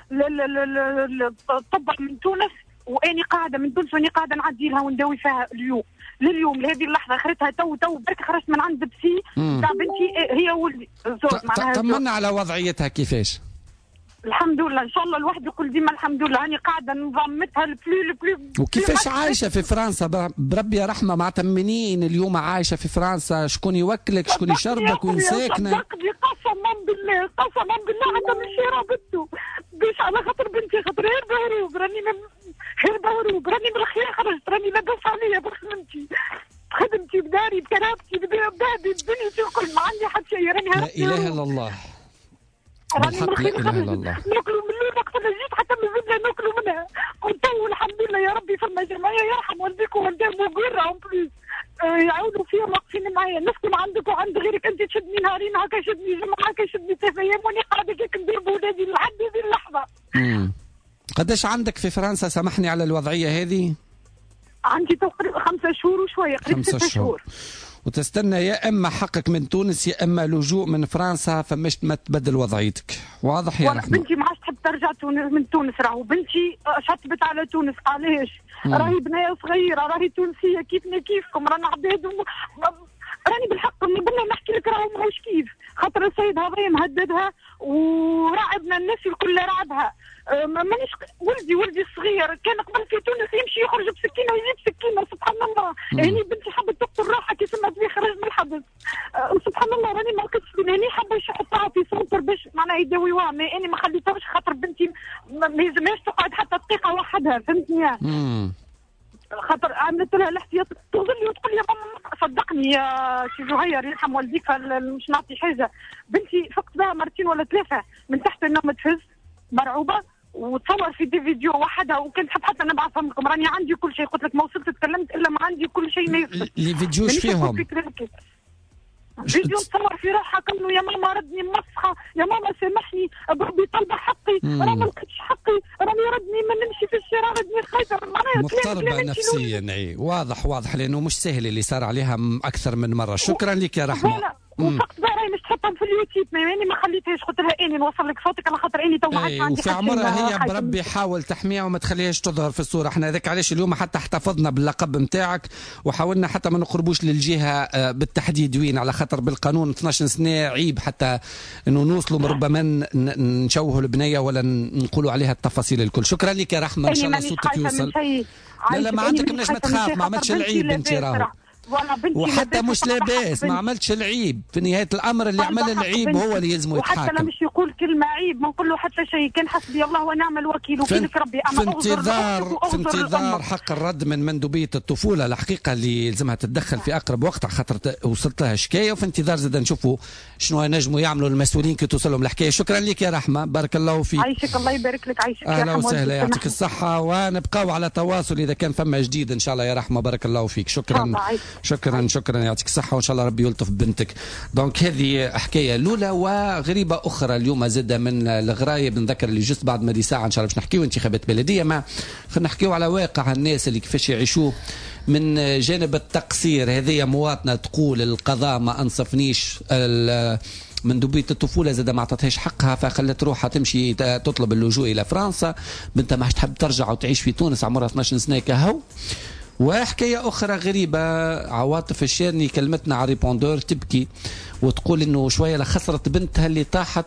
S20: الطب من تونس واني قاعده من تونس واني قاعده نعدي لها ونداوي فيها اليوم لليوم لهذه اللحظه. خريتها تو تو برك خرجت من عند بسي تاع بنتي هي ولدي.
S2: طمنا على وضعيتها كيفاش؟
S20: الحمد لله ان شاء الله الواحد يقول ديما الحمد لله. راني قاعده نضمتها البلو البلو.
S2: وكيفاش عايشه في فرنسا بربي يا رحمه؟ معناتها منين اليوم عايشه في فرنسا؟ شكون يوكلك؟ شكون يشربك؟ وين ساكنه؟
S20: صدقني قسما بالله قسما بالله حتى مش رابطته باش على خاطر بنتي، خاطر غير بهروب راني غير بهروب راني من الخير خرجت، راني لاباس عليا بخدمتي بخدمتي بداري بكرامتي ببابي بدنيتي الكل ما عندي حتى شيء. راني
S2: لا اله الا الله بالحق، لا اله الا الله.
S20: ناكلوا من اللي وقت اللي جيت حتى من الزبده ناكلوا منها. قلت الحمد لله يا ربي في المجمعيه يرحم والديك ووالديك وقرا اون بليس يعاونوا فيا واقفين معايا. نسكن عندك وعند غيرك، انت تشدني نهارين هكا شدني جمعه هكا شدني ثلاث ايام واني قاعده هيك ندير بولادي لحد هذه اللحظه.
S2: امم قداش عندك في فرنسا؟ سامحني على الوضعيه هذه.
S20: عندي تقريبا خمسة شهور وشويه، قريب ستة شهور.
S2: وتستنى يا اما حقك من تونس يا اما لجوء من فرنسا، فمش ما تبدل وضعيتك. واضح يا رحمه؟
S20: بنتي ما عادش تحب ترجع تونس من تونس. راهو بنتي شطبت على تونس. علاش؟ راهي بنيه صغيره، راهي تونسيه كيفنا كيفكم، رانا عباد وم... راني بالحق بالله نحكي لك راهو ماهوش كيف. خاطر السيد هذايا مهددها وراعبنا الناس الكل راعبها. مانيش ولدي ولدي الصغير كان قبل في تونس يمشي يخرج بسكينه ويجيب سكينه. سبحان الله. يعني بنتي حبت تقتل روحها كي سمعت بيه خرج من الحبس. أه سبحان الله راني ما لقيتش هاني حبوا يحطها في سنتر باش معناها يداويوها، ما اني ما خليتهاش خاطر بنتي ما يلزمهاش تقعد حتى دقيقه وحدها. فهمتني؟ خاطر عملت لها الاحتياط تغزل لي وتقول لي ماما صدقني يا سي زهير يرحم والديك مش نعطي حاجه. بنتي فقت بها مرتين ولا ثلاثه من تحت النوم تفز مرعوبه وتصور في دي فيديو وحدها، وكنت تحب حتى نبعثهم لكم. راني عندي كل شيء، قلت لك ما وصلت تكلمت الا ما عندي كل شيء. ما يثبت
S2: لي فيديوش فيهم
S20: فيديو تصور في روحها كانه يا ماما ردني مسخه، يا ماما سامحني بربي طالبه حقي، راه ما لقيتش حقي، راني ردني ما نمشي في الشارع ردني خايفه. معناها
S2: مضطربه نفسيا. اي واضح واضح لانه مش سهل اللي صار عليها اكثر من مره. شكرا لك يا رحمه.
S20: وفقت بقى راهي مش تحطهم في اليوتيوب، ما يعني ما خليتهاش. قلت لها اني نوصل لك صوتك على خاطر اني تو ما عادش عندي.
S2: وفي عمرها هي بربي حاول تحميها وما تخليهاش تظهر في الصوره. احنا هذاك علاش اليوم حتى احتفظنا باللقب نتاعك وحاولنا حتى ما نقربوش للجهه بالتحديد وين، على خاطر بالقانون اثناش سنه عيب حتى انه نوصلوا ربما نشوهوا البنيه ولا نقولوا عليها التفاصيل الكل. شكرا لك يا رحمه، ان شاء الله صوتك يوصل. لا لا ما عندك مناش ما تخاف، ما عملتش العيب انت راهو. وحتى مش لاباس، ما عملتش العيب في نهايه الامر، اللي عمل العيب هو اللي يلزمه يتحاكم.
S20: وحتى لما مش يقول كلمه عيب ما نقول له حتى شيء، كان حسبي الله ونعم الوكيل وكيلك ربي. اما
S2: في انتظار في انتظار حق الرد من مندوبيه الطفوله الحقيقه اللي يلزمها تتدخل في اقرب وقت، خاطر وصلت لها شكايه، وفي انتظار زاد نشوفوا شنو ينجموا يعملوا المسؤولين كي توصلهم الحكايه. شكرا لك يا رحمه، بارك الله فيك.
S20: عايشك الله يبارك لك. عايشك يا
S2: اهلا وسهلا، يعطيك الصحه، ونبقاو على تواصل اذا كان فما جديد ان شاء الله يا رحمه. بارك الله فيك. شكرا شكرا شكرا، يعطيك الصحه وان شاء الله ربي يلطف بنتك. دونك هذه حكايه الاولى. وغريبه اخرى اليوم زاده من الغرايب، نذكر اللي جست بعد ما دي ساعه ان شاء الله باش نحكيو انتخابات بلديه، ما خلينا نحكيو على واقع الناس اللي كيفاش يعيشوه من جانب التقصير. هذه مواطنه تقول القضاء ما انصفنيش، مندوبية الطفولة زاد ما عطتهاش حقها، فخلت روحها تمشي تطلب اللجوء إلى فرنسا. بنتها ما تحب ترجع وتعيش في تونس، عمرها اثناش سنة كهو. وحكاية أخرى غريبة، عواطف الشيرني كلمتنا على ريبوندور تبكي وتقول إنه شوية لخسرت بنتها اللي طاحت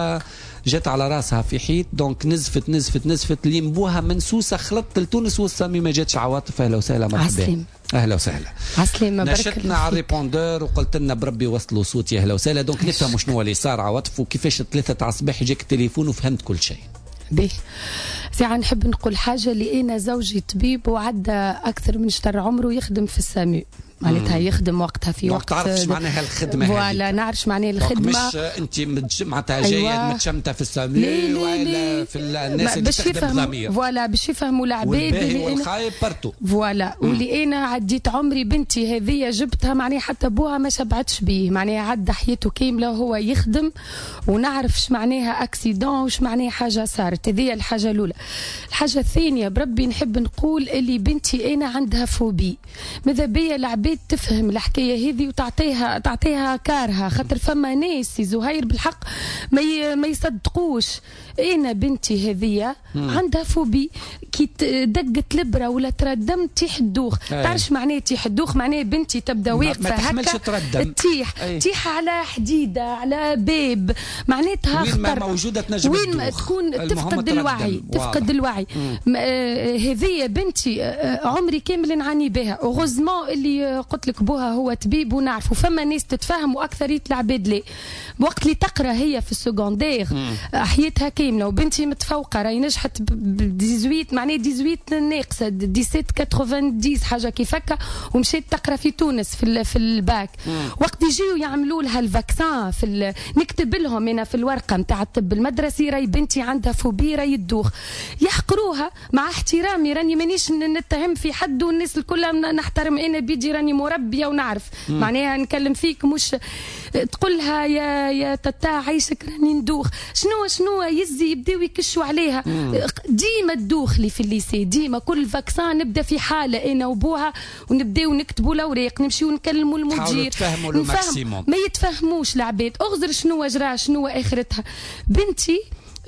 S2: وجت على راسها في حيط، دونك نزفت نزفت نزفت اللي مبوها من سوسة خلطت لتونس والسامي ما جاتش. عواطف أهلا وسهلا مرحبا. اهلا وسهلا.
S21: عسلامة.
S2: نشطنا على الريبوندور وقلت لنا بربي وصلوا صوتي. اهلا وسهلا. دونك نفهم شنو اللي صار عواطف وكيفاش ثلاثة على الصباح يجيك التليفون وفهمت كل شيء.
S21: باهي ساعة نحب نقول حاجة، اللي أنا زوجي طبيب وعدى أكثر من شهر عمره يخدم في السامي، معناتها يخدم وقتها في وقت
S2: تعرفش معناها الخدمه
S21: ولا نعرفش معناها الخدمه،
S2: مش انت معناتها جايه أيوة. متشمته في السامي ولا في الناس اللي تخدم ضمير،
S21: فوالا باش يفهموا العباد
S2: اللي والخايب برتو
S21: فوالا. واللي انا عديت عمري بنتي هذه جبتها معناها حتى ابوها ما شبعتش بيه، معناها عدى حياته كامله وهو يخدم ونعرفش معناها اكسيدون وش معناها حاجه صارت. هذه الحاجه الاولى. الحاجه الثانيه بربي نحب نقول اللي بنتي انا عندها فوبي، ماذا بيا العباد تفهم الحكايه هذه وتعطيها تعطيها كارها، خاطر فما ناس زهير بالحق ما ما يصدقوش. انا بنتي هذه عندها فوبي، كي دقت لبره ولا تردم تيح الدوخ. تعرفش معناه تيح الدوخ؟ معناه بنتي تبدا واقفه هكا تيح تيح على حديده على باب، معناتها
S2: وين ما موجوده تنجم
S21: وين ما تكون تفقد الوعي تفقد الوعي. هذه بنتي عمري كامل نعاني بها. اوغوزمون اللي قلت لك بوها هو طبيب ونعرفوا فما ناس تتفهم واكثريه العباد لا. وقت اللي تقرا هي في السكوندير حياتها كامله، وبنتي متفوقه راهي نجحت ب ثمانية معناها ثمانية ناقصه سبعة وثمانين حاجه كيف هكا، ومشيت تقرا في تونس في في الباك. وقت يجيو يعملوا لها الفاكسان في نكتب لهم انا في الورقه نتاع الطب المدرسي راهي بنتي عندها فوبيا راهي الدوخ، يحقروها. مع احترامي راني مانيش نتهم في حد والناس الكل نحترم، انا بيدي راني مربيه ونعرف مم. معناها نكلم فيك مش تقولها يا يا تتا عيشك راني ندوخ. شنو شنو يزي يبداو يكشوا عليها مم. ديما تدوخ لي في الليسي، ديما كل فاكسان نبدا في حاله انا وبوها ونبداو نكتبوا الاوراق نمشيو نكلموا المدير نفهم. ما يتفهموش العباد. اغزر شنو جرى شنو اخرتها. بنتي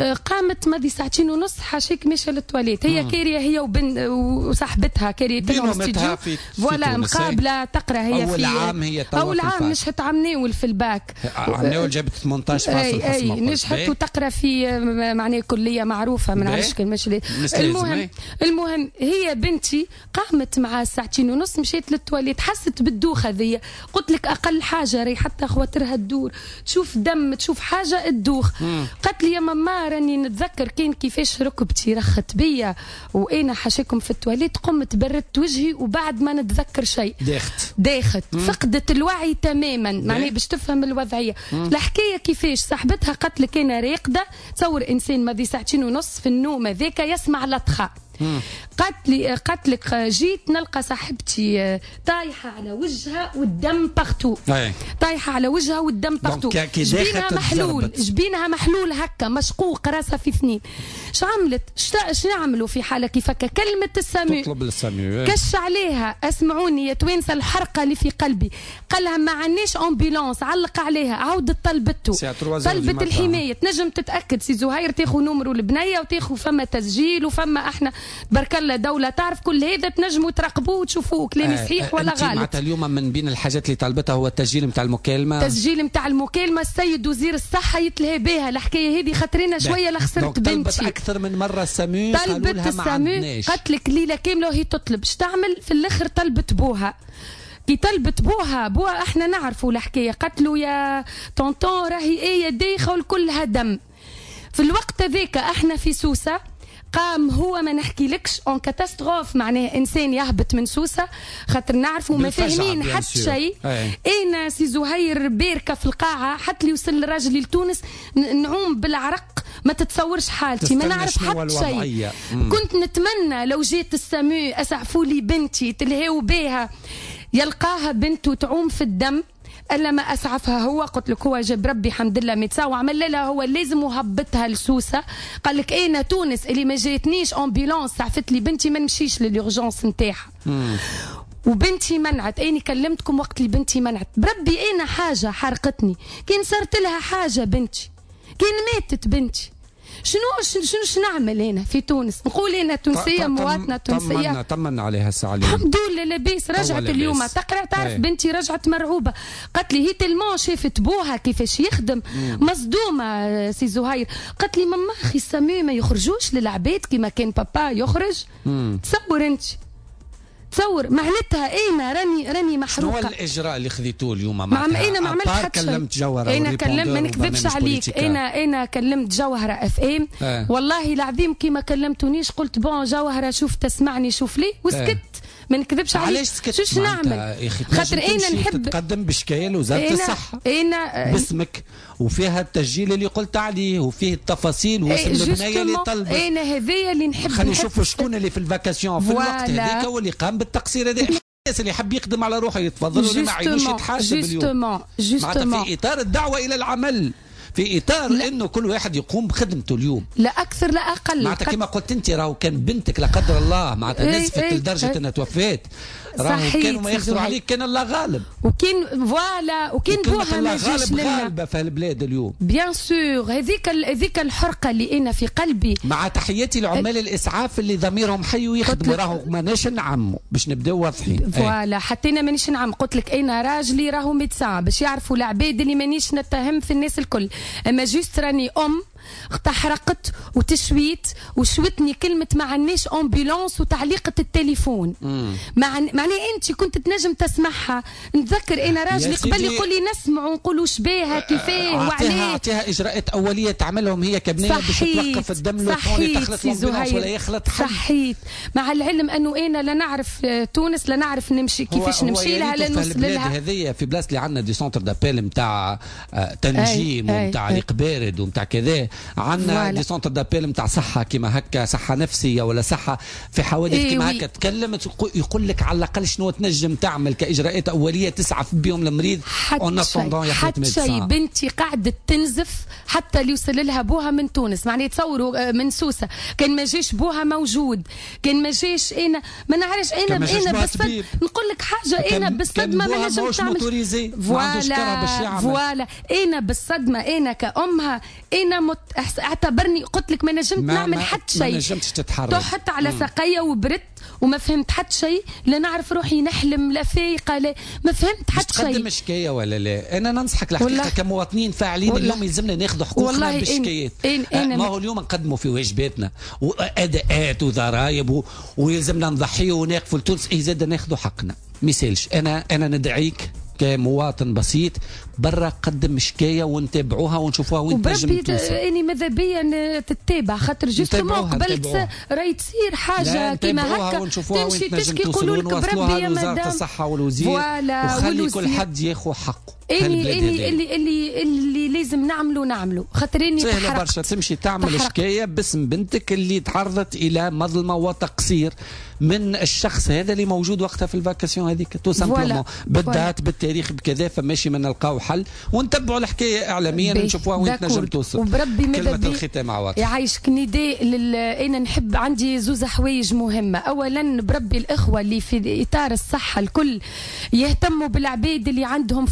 S21: قامت ماضي ساعتين ونص حاشيك مشى للتواليت، هي كاريه هي وبن وصاحبتها كاريه تلهم استديو فوالا مقابله تقرا هي
S2: أول
S21: في
S2: عام هي
S21: اول عام نجحت عام ناول في الباك،
S2: عام ناول جابت ثمانية عشر فاصلة
S21: اي اي نجحت وتقرا في معناها كليه معروفه ما نعرفش كلمه. المهم المهم هي بنتي قامت مع ساعتين ونص مشيت للتواليت، حست بالدوخه ذي. قلت لك اقل حاجه راهي حتى خواترها تدور تشوف دم تشوف حاجه الدوخ. قالت لي يا ماما راني نتذكر كان كيفاش ركبتي رخت بيا وانا حاشيكم في التواليت، قمت بردت وجهي وبعد ما نتذكر شيء
S2: داخت
S21: داخت فقدت الوعي تماما. معناها باش تفهم الوضعيه. الحكايه كيفاش صاحبتها قالت لك انا راقده، تصور انسان ماضي ساعتين ونص في النوم هذاك يسمع لطخه. قالت لي قالت لك جيت نلقى صاحبتي طايحه على وجهها والدم بارتو، طايحه على وجهها والدم بارتو، جبينها محلول جبينها محلول هكا مشقوق راسها في اثنين. اش عملت؟ اش نعملوا في حاله كيف هكا؟ كلمه السامي
S2: تطلب السامي
S21: كش عليها. اسمعوني يا توانسه الحرقه اللي في قلبي، قال لها ما عندناش امبيلونس، علق عليها عاودت طلبته طلبت الحمايه. تنجم تتاكد سي زهير تاخذ نمرو البنيه وتاخذ فما تسجيل وفما احنا برك الله دوله تعرف كل هذا تنجموا تراقبوه وتشوفوه كلامي آه صحيح ولا غلط.
S2: معناتها اليوم من بين الحاجات اللي طلبتها هو التسجيل نتاع المكالمه،
S21: التسجيل نتاع المكالمه. السيد وزير الصحه يتلهى بها الحكايه هذه خاطرنا شويه لخسرت بنتي.
S2: طلبت اكثر من مره السامي
S21: طلبت السامي قالت لك ليله كامله وهي تطلب. اش تعمل في الاخر؟ طلبت بوها كي طلبت بوها بوها احنا نعرفوا الحكايه، قالت له يا طونطون راهي ايه دايخه والكلها دم. في الوقت هذاك احنا في سوسه قام هو ما نحكي لكش اون كاتاستروف، معناه انسان يهبط من سوسه خاطر نعرفوا ما فاهمين حتى شيء. انا سي زهير باركه في القاعه حتى لي وصل راجلي لتونس نعوم بالعرق ما تتصورش حالتي، ما نعرف حتى شيء. كنت نتمنى لو جيت السامو اسعفوا لي بنتي تلهيو بيها يلقاها بنته تعوم في الدم، الا ما اسعفها هو. قلت لك هو جاب ربي الحمد لله ميتسا وعمل لها هو لازم وهبطها لسوسه. قال لك انا تونس اللي ما جاتنيش امبيلونس سعفت لي بنتي ما نمشيش لليورجونس نتاعها. وبنتي منعت، اني كلمتكم وقت اللي بنتي منعت بربي انا حاجه حرقتني، كان صارت لها حاجه بنتي، كان ماتت بنتي، شنو شنو شنو نعمل هنا في تونس؟ نقول انا تونسيه مواطنه تونسيه.
S2: طمنا طمنا عليها الساعه اليوم
S21: الحمد لله لاباس. رجعت اليوم تقرا تعرف هي. بنتي رجعت مرعوبه، قالت لي هي تلمون شافت بوها كيفاش يخدم مصدومه سي زهير. قالت لي ماما اخي سامي ما يخرجوش للعباد كيما كان بابا يخرج. مم. تصور انت تصور معناتها انا راني راني محروقه.
S2: شنو الاجراء اللي خذيتوه اليوم؟
S21: مع انا ما عملت حتى شيء.
S2: كلمت جوهره
S21: انا كلمت ما نكذبش عليك، انا انا كلمت جوهره اف ام آه. والله العظيم كي ما كلمتونيش قلت بون جوهره شوف تسمعني شوف لي وسكت آه. ما نكذبش عليك.
S2: علاش سكت؟
S21: شوش نعمل؟
S2: خاطر انا نحب تقدم بشكايه لوزاره الصحه
S21: انا
S2: باسمك وفيها التسجيل اللي قلت عليه وفيه التفاصيل واسم البنيه اللي طلبت.
S21: انا هذايا اللي نحب
S2: خلينا نشوفوا شكون اللي في الفاكاسيون في الوقت هذاك واللي قام بالتقصير هذا. الناس اللي يحب يقدم على روحه يتفضلوا ولا ما عينوش يتحاسب اليوم. معناتها في اطار الدعوه الى العمل، في اطار لا. انه كل واحد يقوم بخدمته اليوم،
S21: لا اكثر لا اقل.
S2: معناتها كما قلت انت راهو كان بنتك لا قدر الله معناتها نزفت ايه لدرجه ايه انها توفات، راهو كانوا ما يخسروا عليك، كان الله غالب
S21: وكان فوالا وكان بوها ما جاش لنا
S2: غالبه في البلاد اليوم
S21: بيان سور. هذيك هذيك الحرقه اللي انا في قلبي.
S2: مع تحياتي لعمال الاسعاف اللي ضميرهم حي ويخدموا، راهو ماناش نعموا باش نبداو واضحين.
S21: فوالا حتى انا مانيش نعم، قلت لك انا راجلي راهو ميدسان باش يعرفوا العباد اللي مانيش نتهم في الناس الكل، اما جوست راني ام تحرقت وتشويت وشوتني كلمة ما عناش امبولانس وتعليقة التليفون. مع معني انت كنت تنجم تسمعها. نتذكر انا راجلي قبل يقول لي نسمع ونقولوا شبيها كيفاه وعليه.
S2: اعطيها اجراءات اوليه تعملهم هي كبنيه باش توقف الدم لو تخلط الامبولانس ولا يخلط حد.
S21: صحيت. مع العلم انه انا لا نعرف تونس لا نعرف نمشي كيفاش نمشي لها لا نوصل لها.
S2: هذه في بلاصه اللي عندنا دي سونتر دابيل نتاع تنجيم ونتاع ريق بارد ونتاع كذا، عندنا دي سونتر دابيل نتاع صحه كيما هكا، صحه نفسيه ولا صحه في حوادث إيه كيما هكا. تكلمت يقول لك على الاقل شنو تنجم تعمل كاجراءات اوليه تسعف بهم المريض.
S21: حتى شيء بنتي قاعده تنزف حتى اللي يوصل لها بوها من تونس، معناها تصوروا من سوسه كان ما جاش بوها موجود، كان ما جاش انا ما نعرفش انا انا بس نقول لك حاجه انا بالصدمه ما نجمش تعمل فوالا فوالا انا بالصدمه انا كامها انا مت... اعتبرني قلت لك ما نجمت ما نعمل حتى شيء،
S2: ما نجمتش تتحرك،
S21: طحت على ساقية وبرت وما فهمت حتى شيء، لا نعرف روحي نحلم لا فايقه لا ما فهمت حتى شيء.
S2: تقدم شكايه ولا لا؟ انا ننصحك الحقيقه كمواطنين فاعلين اليوم يلزمنا ناخذ حقوقنا بالشكايات. ما هو اليوم نقدموا في واجباتنا واداءات وضرائب و... ويلزمنا نضحيوا ونقفوا لتونس اي زاد ناخذوا حقنا. مثالش انا انا ندعيك كمواطن بسيط برا قدم شكايه ونتابعوها ونشوفوها وين تنجم توصل.
S21: اني ماذا بيا تتابع خاطر جوستومون قبل راهي تصير حاجه كيما هكا تمشي تشكي يقولوا لك بربي يا مدام وزاره
S2: الصحه والوزير وخلي كل حد ياخذ حقه.
S21: اني اني اللي اللي اللي لازم نعملوا نعملوا خاطر اني
S2: سهله برشا تمشي تعمل تحرق. شكايه باسم بنتك اللي تعرضت الى مظلمه وتقصير من الشخص هذا اللي موجود وقتها في الفاكاسيون هذيك تو سامبلومون بالذات بالتاريخ بكذا، فماشي من نلقاو حل ونتبعوا الحكايه اعلاميا ونشوفوها وين تنجم توصل.
S21: وبربي
S2: كلمه الختام عواطف
S21: يعيشك نداء لل... انا نحب عندي زوز حوايج مهمه. اولا بربي الاخوه اللي في اطار الصحه الكل يهتموا بالعباد اللي عندهم فوبي،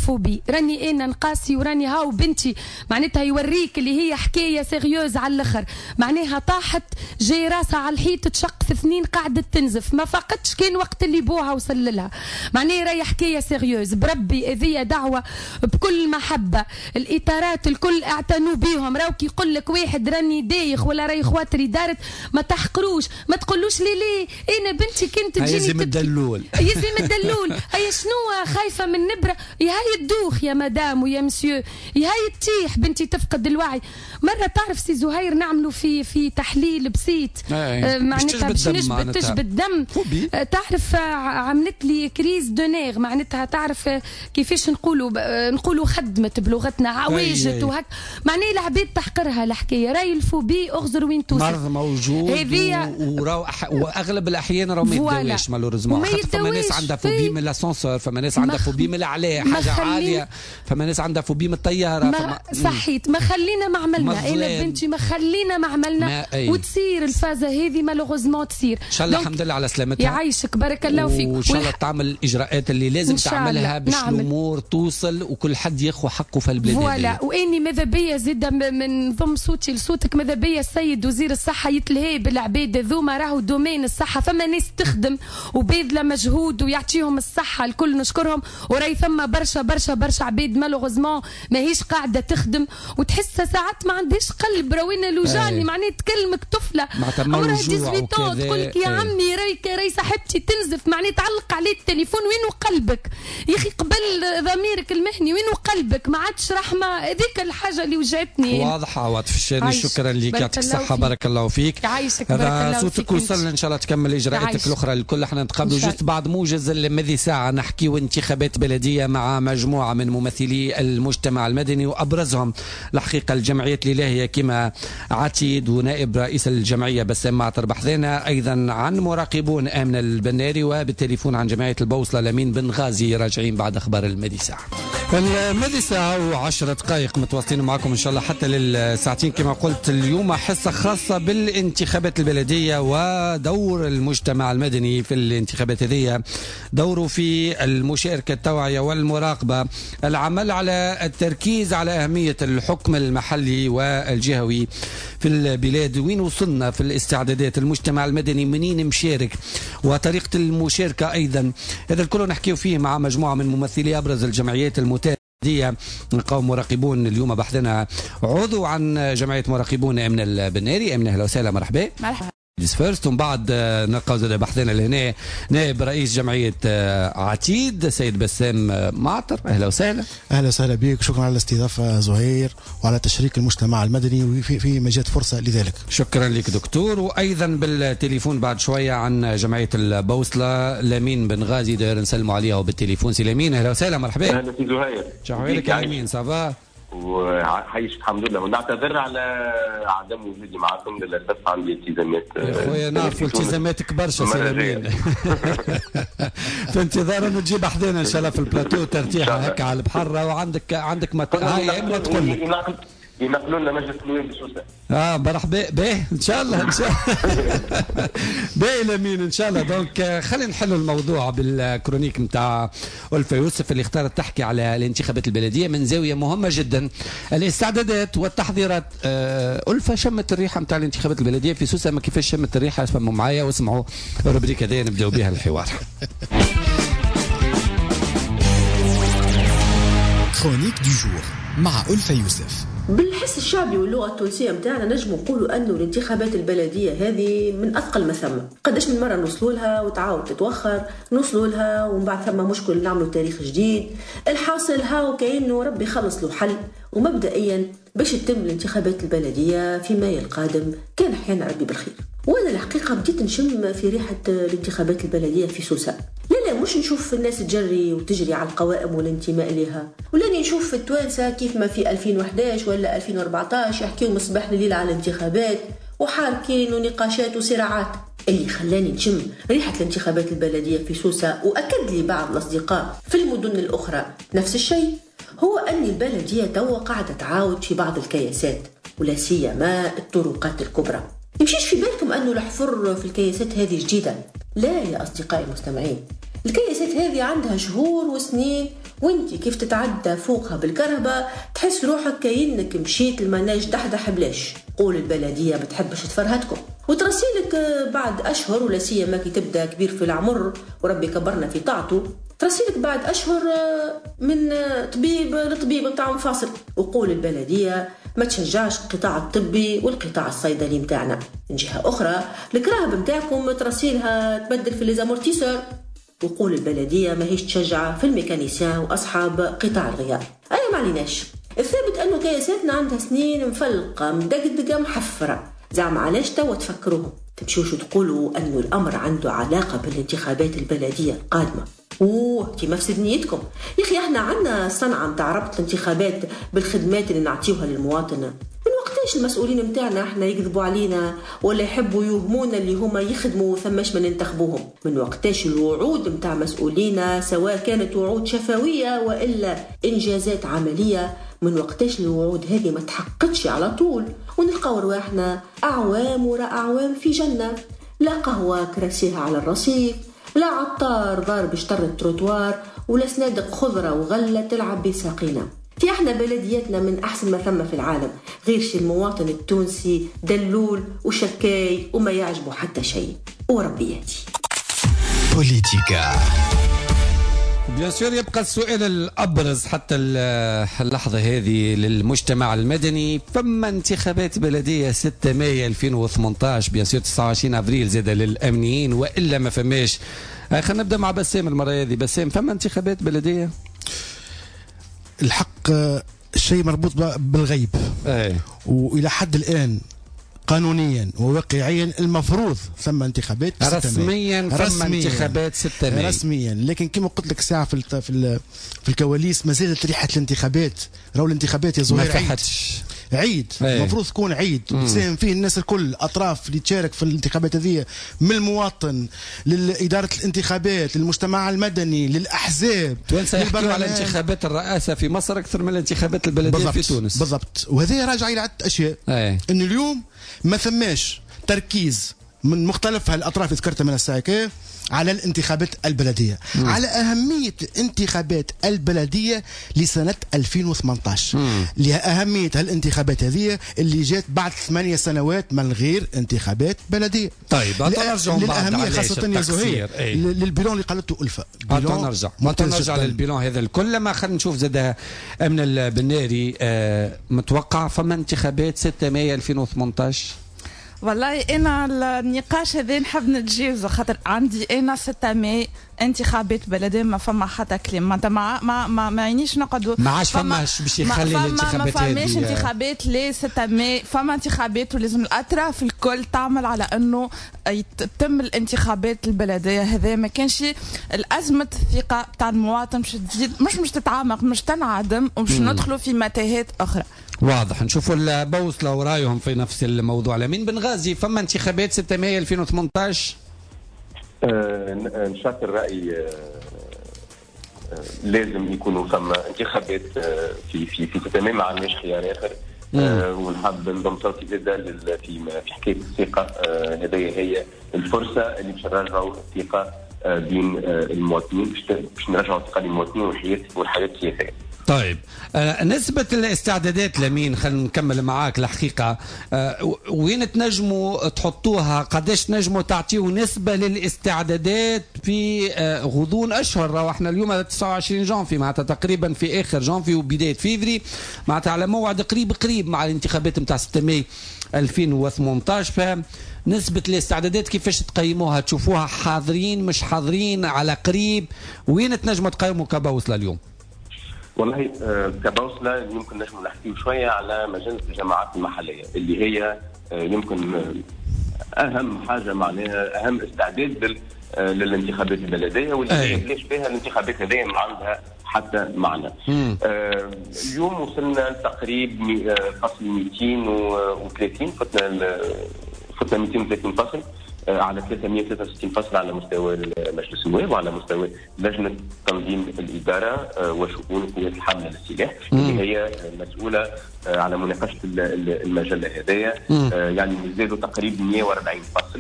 S21: راني انا نقاسي وراني هاو بنتي معناتها يوريك اللي هي حكايه سيريوز على الاخر، معناها طاحت جاي راسها على الحيط تشق في اثنين قاعده تنزف، ما فقدش كان وقت اللي بوها وصل لها، معناها راهي حكايه سيريوز. بربي هذه دعوه بكل محبه، الاطارات الكل اعتنوا بيهم، راو كي يقول لك واحد راني دايخ ولا راي خواتري دارت ما تحقروش، ما تقولوش لي ليه انا بنتي كنت تجيني
S2: يزم الدلول
S21: يزم الدلول هي شنو خايفه من نبره، يا هاي الدوخ يا مدام ويا مسيو، يا هاي تيح بنتي تفقد الوعي. مره تعرف سي زهير نعملوا في في تحليل بسيط
S2: آه
S21: معناتها باش نجبد تجبد الدم، آه تعرف عملت لي كريز دونير، معناتها تعرف كيفاش نقولوا نقولوا خدمت بلغتنا عواجت وهك، معناها العباد تحقرها الحكايه، راي الفوبي اغزر وين توصل،
S2: مرض موجود هذه وراو واغلب الاحيان راهو ما يداويش مالوريزمون، خاطر فما ناس عندها فوبي من الاسانسور، فما ناس عندها فوبي من العلا حاجه عاليه، فما ناس عندها فوبي من الطياره،
S21: فما صحيت ما خلينا ما عملنا انا بنتي ما خلينا ما عملنا وتصير الفازه هذه مالوريزمون تصير.
S2: ان شاء الله الحمد لله على سلامتها،
S21: يعيشك بارك الله فيك،
S2: وان شاء الله تعمل الاجراءات اللي لازم تعملها باش الامور توصل وكل حد ياخذ حقه في البلاد.
S21: فوالا واني ماذا بيا زيد من ضم صوتي لصوتك، ماذا بيا السيد وزير الصحه يتلهي بالعباد ذوما، راهو دومين الصحه فما ناس تخدم وباذله مجهود ويعطيهم الصحه الكل نشكرهم، وراي ثم برشا برشا برشا عباد مالوغوزمون ماهيش قاعده تخدم وتحسها ساعات ما عندهاش قلب، راوينا لوجاني معناها تكلمك طفله عمرها ثمانية عشر تقول لك يا عمي راي راي صاحبتي تنزف، معناها تعلق عليه التليفون وين قلبك يا اخي قبل ضميرك المهني وين قلبك، ما عادش رحمه، هذيك الحاجه اللي وجعتني.
S2: واضحه عواطف الشاني، شكرا لك يعطيك الصحه بارك الله فيك.
S21: يعيشك بارك الله فيك.
S2: صوتك وصل ان شاء الله تكمل اجراءاتك الاخرى الكل. احنا نتقابلوا جست بعد موجز المذي ساعه نحكيو انتخابات بلديه مع مجموعه من ممثلي المجتمع المدني وابرزهم الحقيقه الجمعيات الالهيه كما عتيد ونائب رئيس الجمعيه بسام معطر بحذانا، ايضا عن مراقبون امن البناري، وبالتليفون عن جمعيه البوصله لمين بن غازي. راجعين بعد اخبار المذي ساعه. المذي ساعه وعشر دقائق متواصلين معكم ان شاء الله حتى للساعتين كما قلت. اليوم حصه خاصه بالانتخابات البلديه ودور المجتمع المدني في الانتخابات هذه، دوره في المشاركه التوعيه والمراقبه، العمل على التركيز على اهميه الحكم المحلي والجهوي في البلاد، وين وصلنا في الاستعدادات، المجتمع المدني منين مشارك وطريقه المشاركه ايضا. هذا الكل نحكيه فيه مع مجموعه من ممثلي ابرز الجمعيات المتابعه نقاوم مراقبون. اليوم بحثنا عضو عن جمعيه مراقبون امن البناري. امن اهلا وسهلا مرحبا.
S21: مرحبا.
S2: فيرست ومن بعد نلقاو زاد بحثنا لهنا نائب رئيس جمعيه عتيد سيد بسام معطر. اهلا وسهلا.
S8: اهلا وسهلا بك، شكرا على الاستضافه زهير وعلى تشريك المجتمع المدني وفي في ما جات فرصه لذلك.
S2: شكرا لك دكتور. وايضا بالتليفون بعد شويه عن جمعيه البوصله لمين بن غازي، داير نسلموا عليها وبالتليفون. سي لمين اهلا وسهلا مرحبا.
S22: اهلا سي زهير.
S2: شحوالك يا لمين؟ صافا
S22: وعايش الحمد لله، ونعتذر على عدم وجودي معكم للاسف عندي التزامات.
S2: يا خويا نعرفوا التزاماتك برشا سي لمين. في انتظار انه تجيب حدانا ان شاء الله في البلاتو ترتيح هكا على البحر، وعندك عندك ما هاي اما تقول لك
S22: ينقلوا لنا مجلس النواب بسوسه.
S2: اه مرحبا به ان شاء الله ان شاء الله باهي لمين ان شاء الله. دونك خلينا نحلوا الموضوع بالكرونيك نتاع ألفة يوسف اللي اختارت تحكي على الانتخابات البلديه من زاويه مهمه جدا، الاستعدادات والتحضيرات. آه ألفة شمت الريحه نتاع الانتخابات البلديه في سوسه، ما كيفاش شمت الريحه اسمعوا معايا واسمعوا الروبريك هذه نبداو بها الحوار.
S1: كرونيك دو جور مع ألفة يوسف.
S23: بالحس الشعبي واللغه التونسيه نتاعنا نجم نقولوا انه الانتخابات البلديه هذه من اثقل ما ثم. قداش من مره نوصلوا لها وتعاود تتوخر، نوصلوا لها ومن بعد ثم مشكل نعملوا تاريخ جديد. الحاصل هاو كانه ربي يخلص له حل، ومبدئيا باش تتم الانتخابات البلديه في مايو القادم كان احيانا ربي بالخير. وانا الحقيقه بديت نشم في ريحه الانتخابات البلديه في سوسه. لا لا مش نشوف الناس تجري وتجري على القوائم والانتماء لها، ولاني نشوف في التوانسه كيف ما في ألفين وإحدى عشر ولا ألفين وأربعة عشر يحكيوا من الصباح لليل على الانتخابات وحاركين ونقاشات وصراعات. اللي خلاني نشم ريحه الانتخابات البلديه في سوسه، واكد لي بعض الاصدقاء في المدن الاخرى نفس الشيء، هو ان البلديه توا قاعده تعاود في بعض الكياسات ولا سيما الطرقات الكبرى. يمشيش في بالكم انه الحفر في الكياسات هذه جديده؟ لا يا اصدقائي المستمعين، الكياسات هذه عندها شهور وسنين وانت كيف تتعدى فوقها بالكرهبة تحس روحك كأنك مشيت المناج دحدح بلاش. قول البلدية بتحبش تفرهدكم وترسيلك بعد أشهر، ولا سيما كي تبدأ كبير في العمر وربي كبرنا في طاعته، ترسيلك بعد أشهر من طبيب لطبيب متاع مفاصل. وقول البلدية ما تشجعش القطاع الطبي والقطاع الصيدلي متاعنا. من جهة أخرى الكراهب متاعكم ترسيلها تبدل في ليزامورتيسور. وقول البلدية ما هيش تشجع في الميكانيسيان وأصحاب قطاع الغيار. أنا ما عليناش، الثابت أنه كياساتنا عندها سنين مفلقة مدقدقة محفرة، زعم علاش توا تفكروهم تمشوش وتقولوا أنه الأمر عنده علاقة بالانتخابات البلدية القادمة. اوه تي مفسد نيتكم يا اخي، احنا عندنا صنعه متاع ربط الانتخابات بالخدمات اللي نعطيوها للمواطن. من وقتاش المسؤولين متاعنا احنا يكذبوا علينا ولا يحبوا يوهمونا اللي هما يخدموا ثماش من ينتخبوهم؟ من وقتاش الوعود متاع مسؤولينا سواء كانت وعود شفويه والا انجازات عمليه، من وقتاش الوعود هذه ما تحققتش على طول ونلقاو رواحنا اعوام وراء اعوام في جنه، لا قهوه كراسيها على الرصيف، لا عطار ضارب اشتر التروتوار، ولا سنادق خضرة وغلة تلعب بساقينا. في احنا بلدياتنا من احسن ما ثم في العالم، غير شي المواطن التونسي دلول وشكاي وما يعجبه حتى شيء. وربي يهدي.
S1: بوليتيكا.
S2: بيان سور يبقى السؤال الابرز حتى اللحظه هذه للمجتمع المدني، فما انتخابات بلديه ستة مايو ألفين وثمانية عشر، بيان سور تسعة وعشرين افريل زاد للامنيين والا ما فماش. خلينا نبدا مع بسام المره هذه. بسام، فما انتخابات بلديه؟
S8: الحق الشيء مربوط بالغيب.
S2: ايه.
S8: والى حد الان قانونيا وواقعيا المفروض ثم انتخابات
S2: رسميا ثم انتخابات ستة مايو
S8: رسميا، لكن كما قلت لك ساعه في في في الكواليس ما زالت ريحه الانتخابات. راهو الانتخابات يا زهير
S2: ما فحتش
S8: عيد المفروض تكون عيد تساهم فيه الناس الكل، الاطراف اللي تشارك في الانتخابات هذه، من المواطن لاداره الانتخابات للمجتمع المدني للاحزاب.
S2: توانسه يحكوا على انتخابات الرئاسه في مصر اكثر من الانتخابات البلديه في تونس.
S8: بالضبط، وهذا راجع الى عده اشياء. ان اليوم ما ثماش تركيز من مختلف هالاطراف اللي ذكرتها من الساعه على الانتخابات البلديه، مم. على اهميه الانتخابات البلديه لسنه ألفين وثمانية عشر، لها اهميه هالانتخابات هذه اللي جات بعد ثمانية سنوات من غير انتخابات بلديه.
S2: طيب نرجعوا
S8: للاهميه خاصه يا زهير للبيلون اللي قالته ألفا.
S2: نرجع نرجع للبيلون هذا الكل. ما خلينا نشوف زاد امن البناري آه متوقع فما انتخابات ستة مايو ألفين وثمانية عشر؟
S6: والله انا النقاش هذا نحب نتجاوزه، خاطر عندي انا ستة مايو انتخابات بلديه ما فما حتى كلام. ما ما ما, ما عينيش نقعدوا
S2: ما عادش فماش باش يخلي الانتخابات هذه.
S6: ما فماش انتخابات ليه ستة مايو، فما انتخابات ولازم الاطراف الكل تعمل على انه يتم الانتخابات البلديه. هذا ما كانش الازمه الثقه تاع المواطن مش تزيد، مش مش تتعمق، مش تنعدم، ومش ندخلوا في متاهات اخرى.
S2: واضح. نشوفوا البوصله ورايهم في نفس الموضوع. لمين بنغازي فما انتخابات ستة مايو ألفين وثمانية عشر؟
S22: آه نشاط الرأي آه آه لازم يكونوا ثم انتخابات آه في في في ستة مايو، ما عندناش خيار اخر. آه ونحب نضم صوتي زاده في في حكايه الثقه. آه هذه هي الفرصه اللي باش نرجعوا الثقه آه بين آه المواطنين، باش نرجعوا الثقه للمواطنين والحياه والحياه السياسيه.
S2: طيب آه نسبة الاستعدادات لمين؟ خلينا نكمل معاك الحقيقة. آه وين تنجموا تحطوها؟ قداش تنجموا تعطيوا نسبة للاستعدادات في آه غضون أشهر؟ راهو احنا اليوم تسعة وعشرين جانفي، معناتها تقريبا في آخر جانفي وبداية فيفري، معناتها على موعد قريب قريب مع الانتخابات نتاع ستة مايو ألفين وثمانية عشر. فنسبة الاستعدادات كيفاش تقيموها؟ تشوفوها حاضرين مش حاضرين على قريب؟ وين تنجموا تقيموا كبوصلة اليوم؟
S22: والله آه كبوصله يمكن نجم نحكي شويه على مجال الجماعات المحليه اللي هي آه يمكن آه اهم حاجه، معناها اهم استعداد آه للانتخابات البلديه، واللي ليش فيها الانتخابات هذه ما عندها حتى معنى. آه اليوم وصلنا تقريبا آه فصل مئتين وثلاثين، فتنا فتنا مئتين وثلاثين فصل على ثلاثمئة وثلاثة وستين فصل على مستوى مجلس النواب وعلى مستوى لجنه تنظيم الاداره وشؤون قوات الحامله للسلاح اللي هي مسؤوله على مناقشه المجله هذه. يعني زادوا تقريبا مئة وأربعين فصل.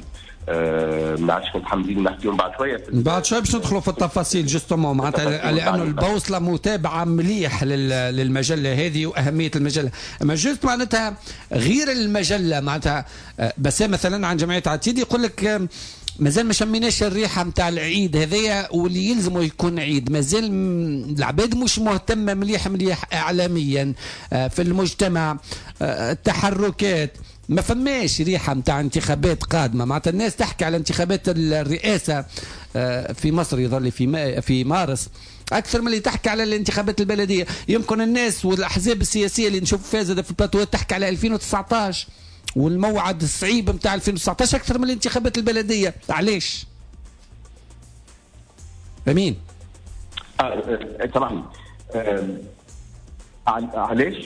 S22: ما عادش كنت حامدين نحكيهم بعد شويه
S2: بعد شويه باش ندخلوا في التفاصيل جوستومون معناتها لانه البوصله متابعه مليح للمجله هذه واهميه المجله. اما جوست معناتها غير المجله معناتها بس مثلا عن جمعيه عتيد يقول لك مازال ما شميناش الريحه نتاع العيد هذايا واللي يلزمه يكون عيد. مازال العباد مش مهتمه مليح مليح اعلاميا في المجتمع التحركات ما فماش ريحه نتاع انتخابات قادمه. معناتها الناس تحكي على انتخابات الرئاسه في مصر يظل في في مارس اكثر من اللي تحكي على الانتخابات البلديه. يمكن الناس والاحزاب السياسيه اللي نشوف فيها زاد في البلاتوات تحكي على ألفين وتسعطاش والموعد الصعيب نتاع ألفين وتسعطاش اكثر من الانتخابات البلديه. علاش؟ امين
S22: آه طبعا آه علاش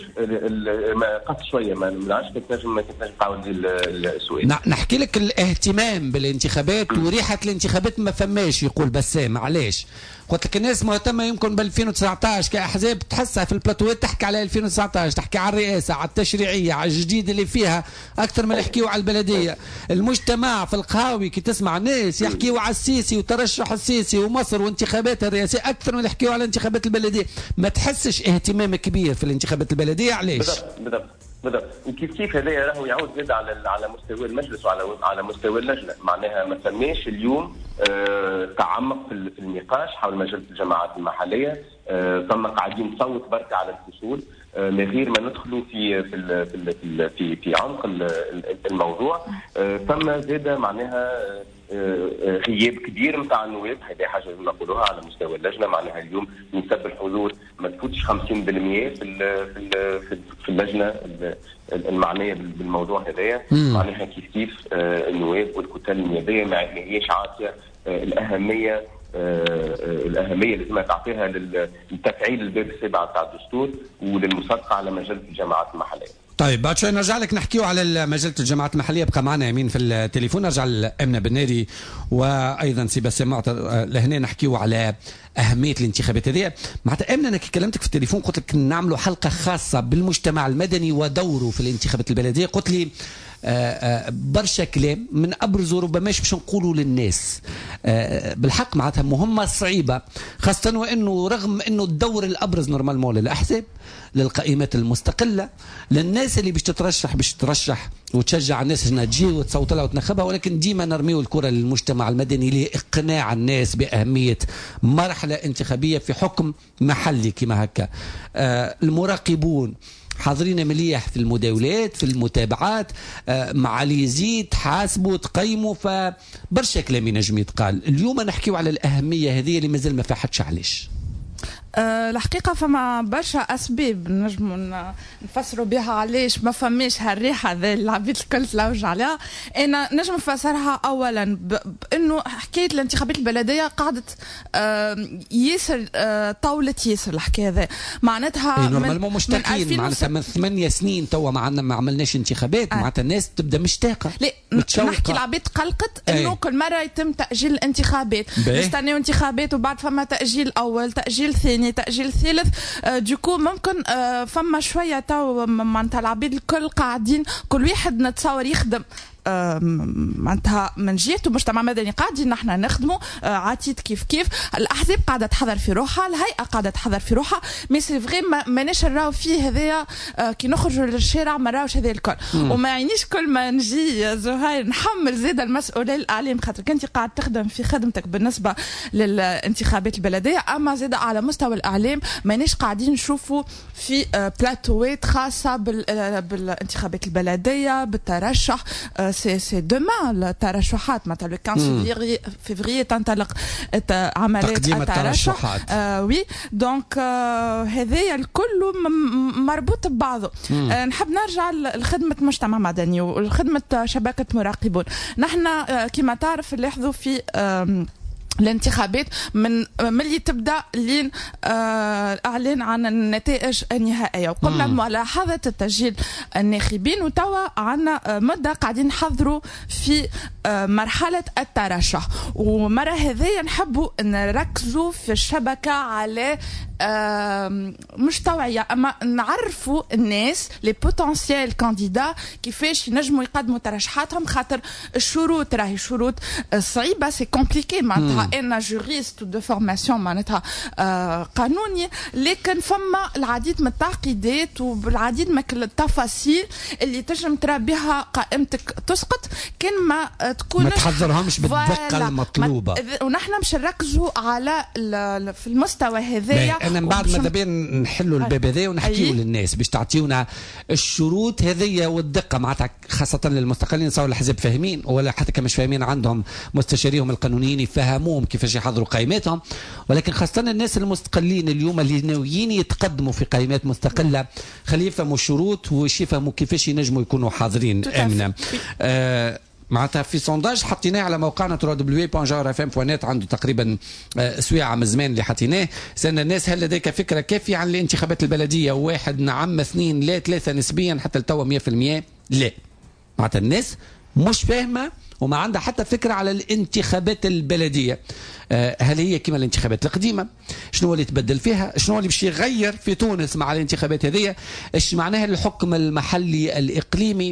S22: ما قص شويه ما نعرفش كيف نجم ما كيف نجم تعاود السؤال.
S2: نحكي لك الاهتمام بالانتخابات وريحه الانتخابات ما فماش يقول بسام. علاش؟ قلت لك الناس مهتمه يمكن ب ألفين وتسعطاش كاحزاب تحسها في البلاتوات تحكي على ألفين وتسعطاش تحكي على الرئاسه على التشريعيه على الجديد اللي فيها اكثر من يحكيوا على البلديه. المجتمع في القهاوي كي تسمع ناس يحكيوا على السيسي وترشح السيسي ومصر وانتخابات الرئاسيه اكثر من يحكيوا على الانتخابات البلديه. ما تحسش اهتمام كبير في الانتخابات البلديه. علاش؟
S22: بالضبط بالضبط بالضبط. وكيف كيف هذايا راهو يعود زاد على على مستوى المجلس وعلى على مستوى اللجنه. معناها ما ثماش اليوم آه تعمق في, في النقاش حول مجله الجماعات المحليه. آه ثم قاعدين نصوت برك على الفصول آه من غير ما ندخلوا في في في في, في, في عمق الموضوع. آه ثم زاد معناها آه غياب كبير نتاع النواب. هذه حاجه لازم نقولوها على مستوى اللجنه. معناها اليوم نسب الحضور ما تفوتش خمسين بالمئة في في في اللجنه المعنيه بالموضوع هذايا. معناها كيف كيف آه النواب والكتل النيابيه ما هيش عاطيه آه الاهميه آه الاهميه اللي لازم تعطيها لتفعيل الباب السابع تاع الدستور وللمصادقه على مجله الجماعات المحليه.
S2: طيب بعد شوي نرجع لك نحكيو على مجله الجماعات المحليه. بقى معنا يمين في التليفون. نرجع لامنه بنادي وايضا سي بسام معطر لهنا نحكيو على اهميه الانتخابات هذه. معناتها امنه انا كي كلمتك في التليفون قلت لك نعملوا حلقه خاصه بالمجتمع المدني ودوره في الانتخابات البلديه. قلت لي آآ آآ برشا كلام من ابرزه ربما باش نقولوا للناس بالحق معناتها مهمه صعيبه خاصه وانه رغم انه الدور الابرز نورمالمون للاحزاب للقائمات المستقله للناس اللي باش تترشح باش ترشح وتشجع الناس انها تجي وتصوت لها وتنخبها. ولكن ديما نرميو الكره للمجتمع المدني لاقناع الناس باهميه مرحله انتخابيه في حكم محلي كما هكا. المراقبون حاضرين مليح في المداولات في المتابعات آه مع اللي يزيد حاسبوا تقيموا فبرشا كلام ينجم يتقال. اليوم نحكيو على الاهميه هذه اللي مازال ما فاحتش. علاش؟
S6: أه الحقيقة فما برشا أسباب نجموا نفسروا بها علاش ما فماش هالريحة ذا العبيد الكل تلوج عليها. أنا نجم نفسرها أولا بأنه حكاية الانتخابات البلدية قعدت أه ياسر أه طولت ياسر الحكاية ذا. معناتها
S2: نورمالمون مشتاقين معناتها من ثمانية سنين توا ما عندنا ما عملناش انتخابات. معناتها الناس تبدا مشتاقة.
S6: لا نحكي العبيد قلقت أنه كل مرة يتم تأجيل الانتخابات. نستناو انتخابات وبعد فما تأجيل أول تأجيل ثاني تأجيل ثالث. دوكو ممكن فما شوية تو معناتها العبيد الكل قاعدين كل واحد نتصور يخدم معناتها من جهته مجتمع مدني قاعدين نحن نخدموا عاتيد كيف كيف. الاحزاب قاعده تحضر في روحها الهيئه قاعده تحضر في روحها. مي سي فغي ماناش نراو فيه هذايا كي نخرجوا للشارع ما نراوش هذا الكل. وما يعنيش كل ما نجي زهير نحمل زيد المسؤوليه الاعلام خاطر كنتي قاعد تخدم في خدمتك بالنسبه للانتخابات البلديه. اما زيد على مستوى الاعلام ماناش قاعدين نشوفوا في بلاتوات خاصه بالانتخابات البلديه بالترشح. سي سي دومان الترشحات مثلا خمسة فيفري تنطلق عمليه الترشح. آه وي دونك آه هذايا الكل مربوط ببعضه. آه نحب نرجع لخدمه مجتمع مدني وخدمه شبكه مراقبون. نحن آه كما تعرف نلاحظوا في آه الانتخابات من ملي تبدا لين آه اعلان عن النتائج النهائيه. وقبل ملاحظه التسجيل الناخبين وتوا عندنا مده قاعدين نحضروا في آه مرحله الترشح، ومره هذيا نحبوا نركزوا في الشبكه على آه مش توعيه اما نعرفوا الناس لي بوتنسيال كانديدا كيفاش ينجموا يقدموا ترشحاتهم، خاطر الشروط راهي شروط صعيبه سي كومبليكي. معناتها انا جوريست دو فورماسيون معناتها آه قانوني، لكن فما العديد من التعقيدات والعديد من التفاصيل اللي تنجم ترى بها قائمتك تسقط كان ما تكون
S2: ما تحضرهمش بالدقه المطلوبه.
S6: ونحن مش نركزوا على في المستوى هذايا.
S2: انا من بعد ماذا بين نحلوا الباب هذا ونحكيوا للناس باش تعطيونا الشروط هذيا والدقه، معناتها خاصه للمستقلين صاروا الحزب فاهمين ولا حتى كمش فاهمين عندهم مستشاريهم القانونيين يفهموهم كيفاش يحضروا قائمتهم، ولكن خاصه الناس المستقلين اليوم اللي ناويين يتقدموا في قائمات مستقله خليه يفهموا الشروط وش يفهموا كيفاش ينجموا يكونوا حاضرين امنا. آه معناتها في سونداج حطيناه على موقعنا دبليو دبليو بوان جوهر اف ام بوان نت، عنده تقريبا سويعه من زمان اللي حطيناه. سالنا الناس هل لديك فكره كافيه عن الانتخابات البلديه؟ واحد نعم، اثنين لا، ثلاثه نسبيا، حتى التوا مية بالمية لا. معناتها الناس مش فاهمه وما عندها حتى فكره على الانتخابات البلديه. هل هي كما الانتخابات القديمه؟ شنو اللي تبدل فيها؟ شنو اللي باش يغير في تونس مع الانتخابات هذه؟ ايش معناها الحكم المحلي الاقليمي؟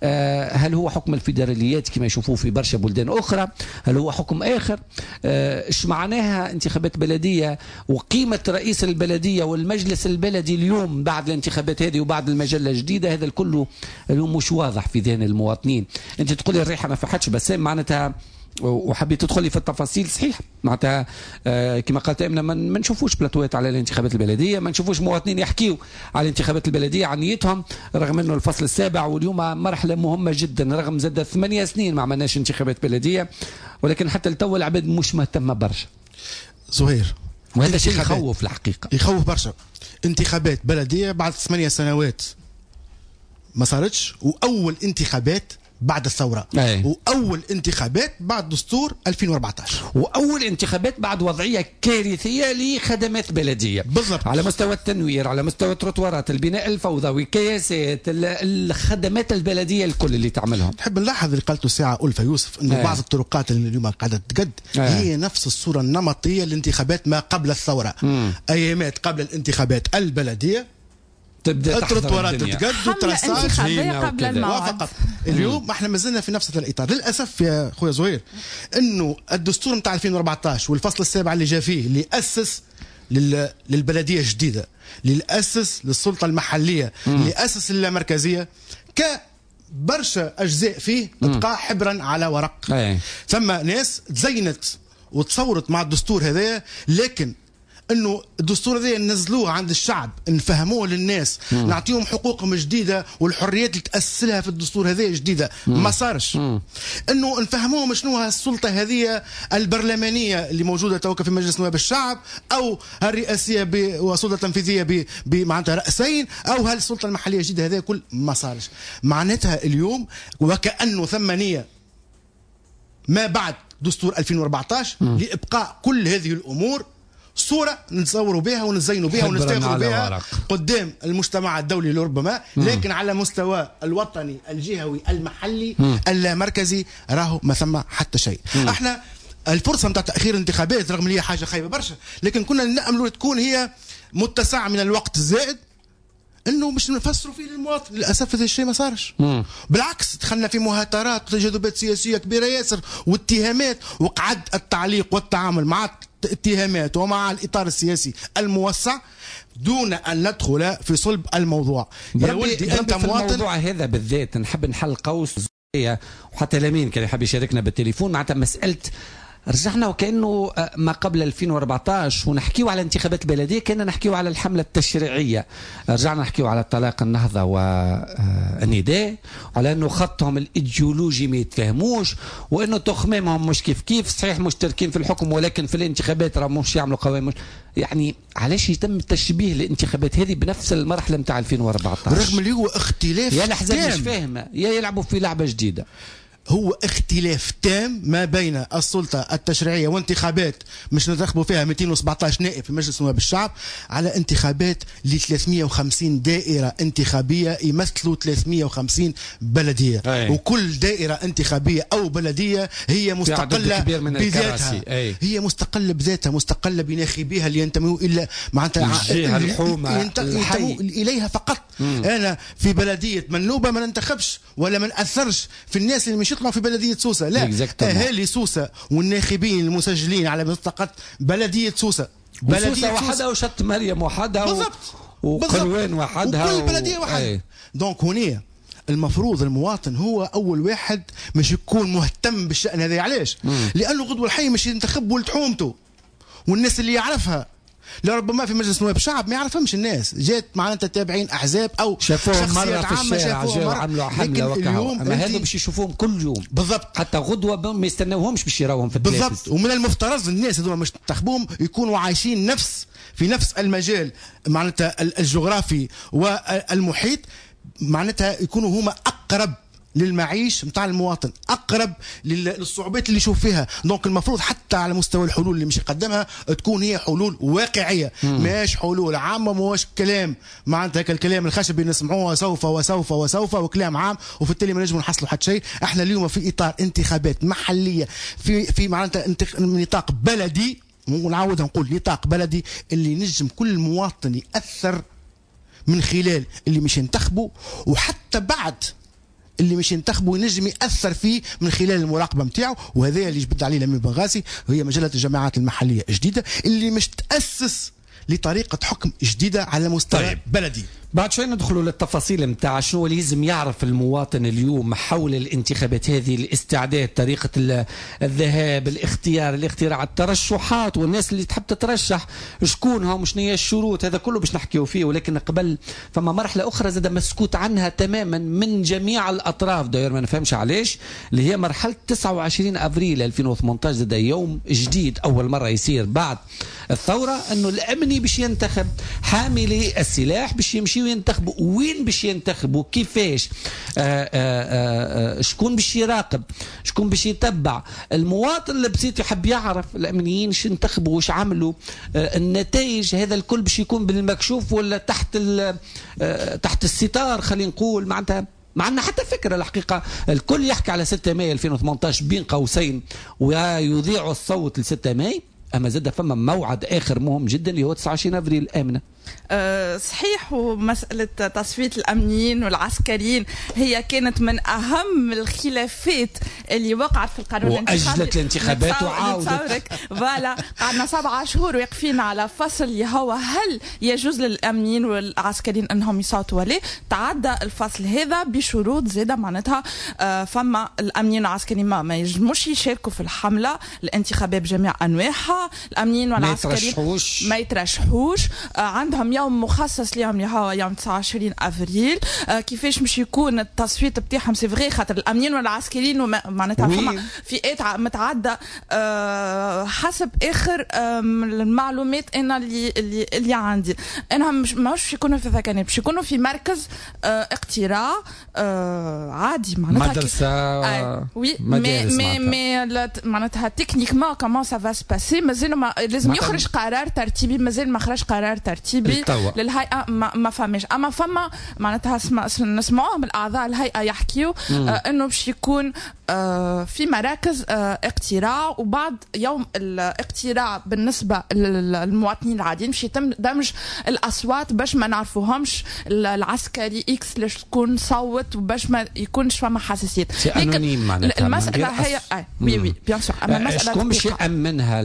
S2: هل هو حكم الفيدراليات كما يشوفوه في برشا بلدان اخرى؟ هل هو حكم اخر؟ ايش معناها انتخابات بلديه؟ وقيمه رئيس البلديه والمجلس البلدي اليوم بعد الانتخابات هذه وبعد المجله الجديده؟ هذا الكل اليوم مش واضح في ذهن المواطنين. انت تقولي الريحه ما فحتش بسام، معناتها وحبيت تدخلي في التفاصيل صحيح. معناتها آه كما قالت امنا ما نشوفوش بلاتوات على الانتخابات البلديه، ما نشوفوش مواطنين يحكيوا على الانتخابات البلديه عن نيتهم، رغم انه الفصل السابع واليوم مرحله مهمه جدا، رغم زاد ثمانية سنين ما عملناش انتخابات بلديه، ولكن حتى التو العباد مش مهتمه برشا.
S8: زهير،
S2: وهذا شيء يخوف الحقيقه،
S8: يخوف برشا. انتخابات بلديه بعد ثمانية سنوات ما صارتش، واول انتخابات بعد الثورة، أي. وأول انتخابات بعد دستور ألفين وأربعطاش،
S2: وأول انتخابات بعد وضعية كارثية لخدمات بلدية
S8: بالضبط،
S2: على مستوى التنوير، على مستوى التروتوارات، البناء الفوضوي، كياسات، الخدمات البلدية الكل اللي تعملهم.
S8: نحب نلاحظ اللي قالته ساعة ألفة يوسف أنه أي. بعض الطرقات اللي اليوم قاعدة تقد هي نفس الصورة النمطية للانتخابات ما قبل الثورة. م. أيامات قبل الانتخابات البلدية
S2: تبدا
S8: التروتوارات تتقد
S6: وترساج قبل الموعد.
S8: فقط اليوم ما احنا ما زلنا في نفس الاطار. للاسف يا خويا زهير انه الدستور نتاع ألفين وأربعطاش والفصل السابع اللي جا فيه اللي اسس للبلديه الجديده، اللي اسس للسلطه المحليه، اللي اسس اللامركزيه، كبرشا اجزاء فيه تبقى حبرا على ورق.
S2: أي.
S8: ثم ناس تزينت وتصورت مع الدستور هذايا، لكن انه الدستور هذا نزلوه عند الشعب، نفهموه للناس، مم. نعطيهم حقوقهم جديده والحريات اللي تاسلها في الدستور هذا جديده، مم. ما صارش. مم. انه نفهموهم شنو السلطه هذه البرلمانيه اللي موجوده توك في مجلس نواب الشعب، او الرئاسيه وسلطه تنفيذيه بمعناتها راسين، او هالسلطه المحليه الجديده هذا كل ما صارش. معناتها اليوم وكانه ثم نيه ما بعد دستور ألفين وأربعطاش مم. لابقاء كل هذه الامور صورة نتصوروا بها ونزينوا بها ونستيقظوا بها ورق. قدام المجتمع الدولي لربما، لكن على مستوى الوطني الجهوي المحلي اللامركزي راهو ما ثم حتى شيء. مم. احنا الفرصة نتاع تأخير الانتخابات رغم اللي هي حاجة خايبة برشا، لكن كنا نأملوا تكون هي متسعة من الوقت الزائد انه مش نفسروا فيه للمواطن. للاسف هذا الشيء ما صارش، بالعكس دخلنا في مهاترات وتجاذبات سياسيه كبيره ياسر واتهامات، وقعد التعليق والتعامل مع اتهامات ومع الاطار السياسي الموسع دون ان ندخل في صلب الموضوع.
S2: يا ولدي انت مواطن. الموضوع هذا بالذات نحب نحل قوس وحتى لمين كان يحب يشاركنا بالتليفون، معناتها مساله رجعنا وكأنه ما قبل ألفين وأربعطاش ونحكيو على انتخابات بلدية كنا نحكيو على الحملة التشريعية، رجعنا نحكيو على الطلاق النهضة والنداء، على أنه خطهم الإيديولوجي ما يتفاهموش، وأنه تخمامهم مش كيف كيف، صحيح مشتركين في الحكم ولكن في الانتخابات راه مش يعملوا قوائم. يعني علاش يتم تشبيه الانتخابات هذه بنفس المرحلة نتاع ألفين وأربعطاش
S8: رغم اللي هو اختلاف؟
S2: يا الأحزاب مش فاهمة يا يلعبوا في لعبة جديدة.
S8: هو اختلاف تام ما بين السلطة التشريعية وانتخابات مش ننتخبوا فيها مئتين وسبعطاش نائب في مجلس نواب الشعب على انتخابات ل ثلاثمئة وخمسين دائرة انتخابية يمثلوا ثلاثمئة وخمسين بلدية. أي. وكل دائرة انتخابية أو بلدية هي مستقلة بذاتها، هي مستقلة بذاتها، مستقلة بناخبيها اللي ينتموا إلا معناتها
S2: الحومة
S8: ينتموا إليها فقط. مم. أنا في بلدية منوبة ما ننتخبش ولا ما نأثرش في الناس اللي مش يطلعوا في بلدية سوسة، لا، أهالي سوسة والناخبين المسجلين على منطقة بلدية سوسة،
S2: بلدية وحدها وشط مريم وحدها
S8: بالضبط،
S2: وقلوان وحدها
S8: وكل بلدية و... وحدها. دونك هنا المفروض المواطن هو أول واحد مش يكون مهتم بالشأن هذا. علاش؟ لأنه غدوة الحي مش ينتخب ولد حومته والناس اللي يعرفها لربما في مجلس نواب الشعب ما يعرفهمش الناس، جات معناتها تابعين احزاب او
S2: شافوهم مره في الشارع جاوا عملوا حمله وكاو، اما هذو باش يشوفوهم كل يوم
S8: بالضبط،
S2: حتى غدوه ما يستناوهمش باش يراوهم في التلفزيون
S8: بالضبط. ومن المفترض الناس هذوما مش تنتخبوهم يكونوا عايشين نفس في نفس المجال معناتها الجغرافي والمحيط، معناتها يكونوا هما اقرب للمعيش متاع المواطن، اقرب للصعوبات اللي يشوف فيها. دونك المفروض حتى على مستوى الحلول اللي مش يقدمها تكون هي حلول واقعيه، ماش حلول عامه، ماش كلام معناتها الكلام الخشب اللي نسمعوه سوف وسوف وسوف وكلام عام وبالتالي ما نجموا نحصلوا حتى شيء. احنا اليوم في اطار انتخابات محليه في في معناتها نطاق بلدي، ونعاودها نقول نطاق بلدي اللي نجم كل مواطن ياثر من خلال اللي مش ينتخبوا، وحتى بعد اللي مش ينتخبوا ينجم يأثر فيه من خلال المراقبة متاعه. وهذا اللي جبد عليه الأمين بنغازي، وهي مجلة الجماعات المحلية الجديدة اللي مش تأسس لطريقة حكم جديدة على مستوى طيب. بلدي.
S2: بعد شوي ندخلوا للتفاصيل متاع شنو اللي لازم يعرف المواطن اليوم حول الانتخابات هذه، الاستعداد، طريقة الذهاب، الاختيار، الاختراع، الترشحات، والناس اللي تحب تترشح شكونهم، شنو هي الشروط، هذا كله باش نحكيو فيه. ولكن قبل فما مرحلة أخرى زاد مسكوت عنها تماما من جميع الأطراف، داير ما نفهمش علاش، اللي هي مرحلة تسعة وعشرين أبريل ألفين وثمانية عشر، زاد يوم جديد أول مرة يصير بعد الثورة، أنه الأمني باش ينتخب، حاملي السلاح باش يمشي ينتخبوا، وين باش ينتخبوا، كيفاش، آآ آآ شكون باش يراقب، شكون باش يتبع. المواطن اللي بسيط يحب يعرف الامنيين شو ينتخبوا، وش عملوا، النتائج، هذا الكل باش يكون بالمكشوف ولا تحت تحت الستار، خلينا نقول. معناتها ما عندنا حتى فكرة الحقيقة. الكل يحكي على ستة ماي ألفين وثمانية عشر بين قوسين ويذيعوا الصوت ل ستة ماي، أما زاد فما موعد آخر مهم جدا اللي هو تسعة وعشرين أبريل. آمنة
S6: أه صحيح، ومسألة تصفية الأمنيين والعسكريين هي كانت من أهم الخلافات اللي وقعت في القانون الانتخابي،
S2: وأجلت الانتخابات وعاودت.
S6: فوالا قعدنا سبعة شهور واقفين على فصل اللي هو هل يجوز للأمنيين والعسكريين أنهم يصوتوا ولا. تعدى الفصل هذا بشروط زادة، معناتها أه فما الأمنيين والعسكريين ما, ما يجموش يشاركوا في الحملة الانتخابية بجميع أنواعها. الأمنيين والعسكريين
S2: ما
S6: يترشحوش, ما يترشحوش. أه عندهم يوم مخصص لهم اللي هو يوم تسعة وعشرين أبريل. آه كيفاش باش يكون التصويت بتاعهم سي فغي، خاطر الامنيين والعسكريين معناتها فما فئات متعدده. آه حسب اخر آه المعلومات انا اللي اللي, اللي عندي انهم مش ماهوش يكونوا في ثكنات، باش يكونوا في مركز آه اقتراع آه عادي معناتها
S2: مدرسه.
S6: آه وي مي مي مي معناتها تكنيكمون كومون سا فا سباسي. مازال ما لازم يخرج قرار ترتيبي، مازال ما خرج قرار ترتيبي للهيئة، ما, ما فهمش. اما فما معناتها نسمعوهم الاعضاء الهيئة يحكيوا آه انه باش يكون آه في مراكز آه اقتراع، وبعد يوم الاقتراع بالنسبة للمواطنين العاديين باش يتم دمج الاصوات باش ما نعرفوهمش العسكري اكس اللي تكون صوت وباش ما يكونش فما حساسيات.
S2: لكن
S6: المسألة هي آه وي وي بيان سور. اما المسألة
S2: شكون باش يأمنها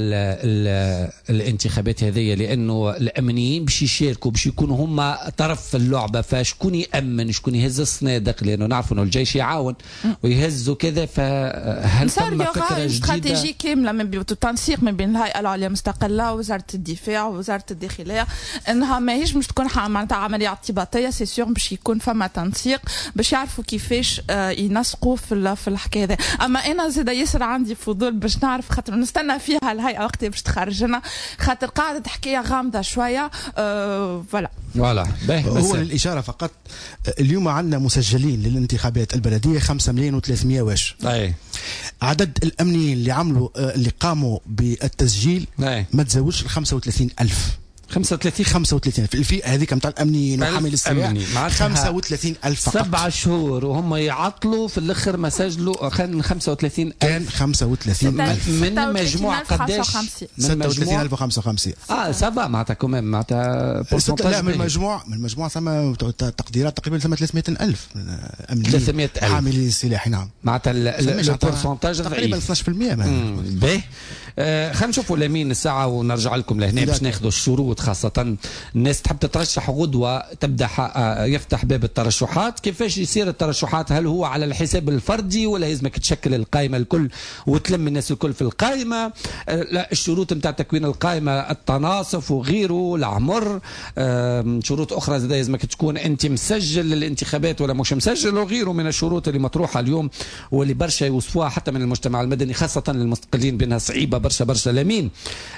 S2: الانتخابات هذه؟ لانه الامنيين باش يشاركوا، باش يكونوا هما طرف في اللعبه، فشكون يامن، شكون يهز الصنادق، لانه نعرفوا انه الجيش يعاون ويهزوا كذا. فهل ثم فكره جديده
S6: استراتيجيه كامله من بين التنسيق من بين الهيئه العليا المستقله ووزاره الدفاع ووزاره الداخليه، انها ما هيش مش تكون معناتها عمليه اعتباطيه، سي سيغ باش يكون فما تنسيق باش يعرفوا كيفاش ينسقوا في في الحكايه هذه. اما انا زاد ياسر عندي فضول باش نعرف، خاطر نستنى فيها الهيئه وقتها باش تخرجنا، خاطر قاعده حكايه غامضه شويه. أه فوالا
S2: فوالا.
S8: هو للاشاره فقط اليوم عندنا مسجلين للانتخابات البلديه خمسة ملايين وثلاثمائة واش.
S2: اي
S8: عدد الامنيين اللي عملوا اللي قاموا بالتسجيل
S2: أي.
S8: ما تزوجش ال خمسة وثلاثين ألف.
S2: خمسة وثلاثين
S8: خمسة وثلاثين في الفئة هذيك نتاع الامنيين وحامل السلاح خمسة وثلاثين ألف فقط.
S2: سبعة شهور وهم يعطلوا في الاخر ما سجلوا كان خمسة وثلاثين ألف.
S8: كان خمسة وثلاثين ألف
S2: من مجموع قداش؟
S8: ستة وثلاثين ألف وخمسة وخمسين.
S2: اه سبعة معناتها كمان معناتها
S8: لا من المجموع من المجموع ثم تقديرات تقريبا ثم ثلاثمائة ألف
S2: ثلاثمائة ألف
S8: حاملين السلاح. نعم
S2: معناتها البورسنتاج
S8: تقريبا اثناش بالمئة.
S2: باهي خلينا نشوفوا لمين الساعة ونرجع لكم لهنا باش ناخذوا الشروط. خاصة الناس تحب تترشح غدوة تبدأ يفتح باب الترشحات. كيفاش يصير الترشحات؟ هل هو على الحساب الفردي ولا لازمك تشكل القائمة الكل وتلم الناس الكل في القائمة؟ لا الشروط نتاع تكوين القائمة التناصف وغيره العمر. شروط أخرى زي لازمك تكون أنت مسجل للانتخابات ولا مش مسجل وغيره من الشروط اللي مطروحة اليوم واللي برشا يوصفوها حتى من المجتمع المدني خاصة للمستقلين بأنها صعيبة برشا برشا لمين.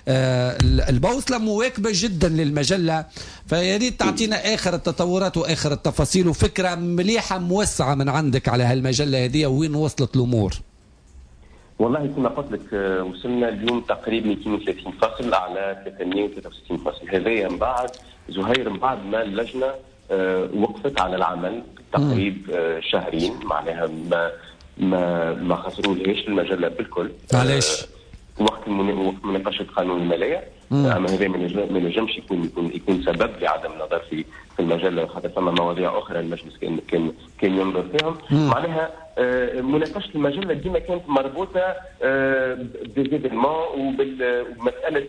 S2: البوصلة مواكبة جدا للمجلة فيا ريت تعطينا آخر التطورات وآخر التفاصيل وفكرة مليحة موسعة من عندك على هالمجلة هذه وين وصلت الأمور.
S22: والله كما قلت لك وصلنا اليوم تقريبا مئتين وثلاثين فصل على ثلاثمائة وثلاثة وستين فصل. هذايا من بعد زهير من بعد ما اللجنة وقفت على العمل تقريب شهرين معناها ما ما ما خسرولهاش المجلة بالكل.
S2: علاش؟
S22: وقت مناقشه قانون الماليه. اما هذا ما ينجمش يكون يكون يكون سبب لعدم النظر في في المجله خاطر ثم مواضيع اخرى المجلس كان كان كان ينظر فيهم. معناها مناقشه المجله ديما كانت مربوطه بالديفيدمون وبمساله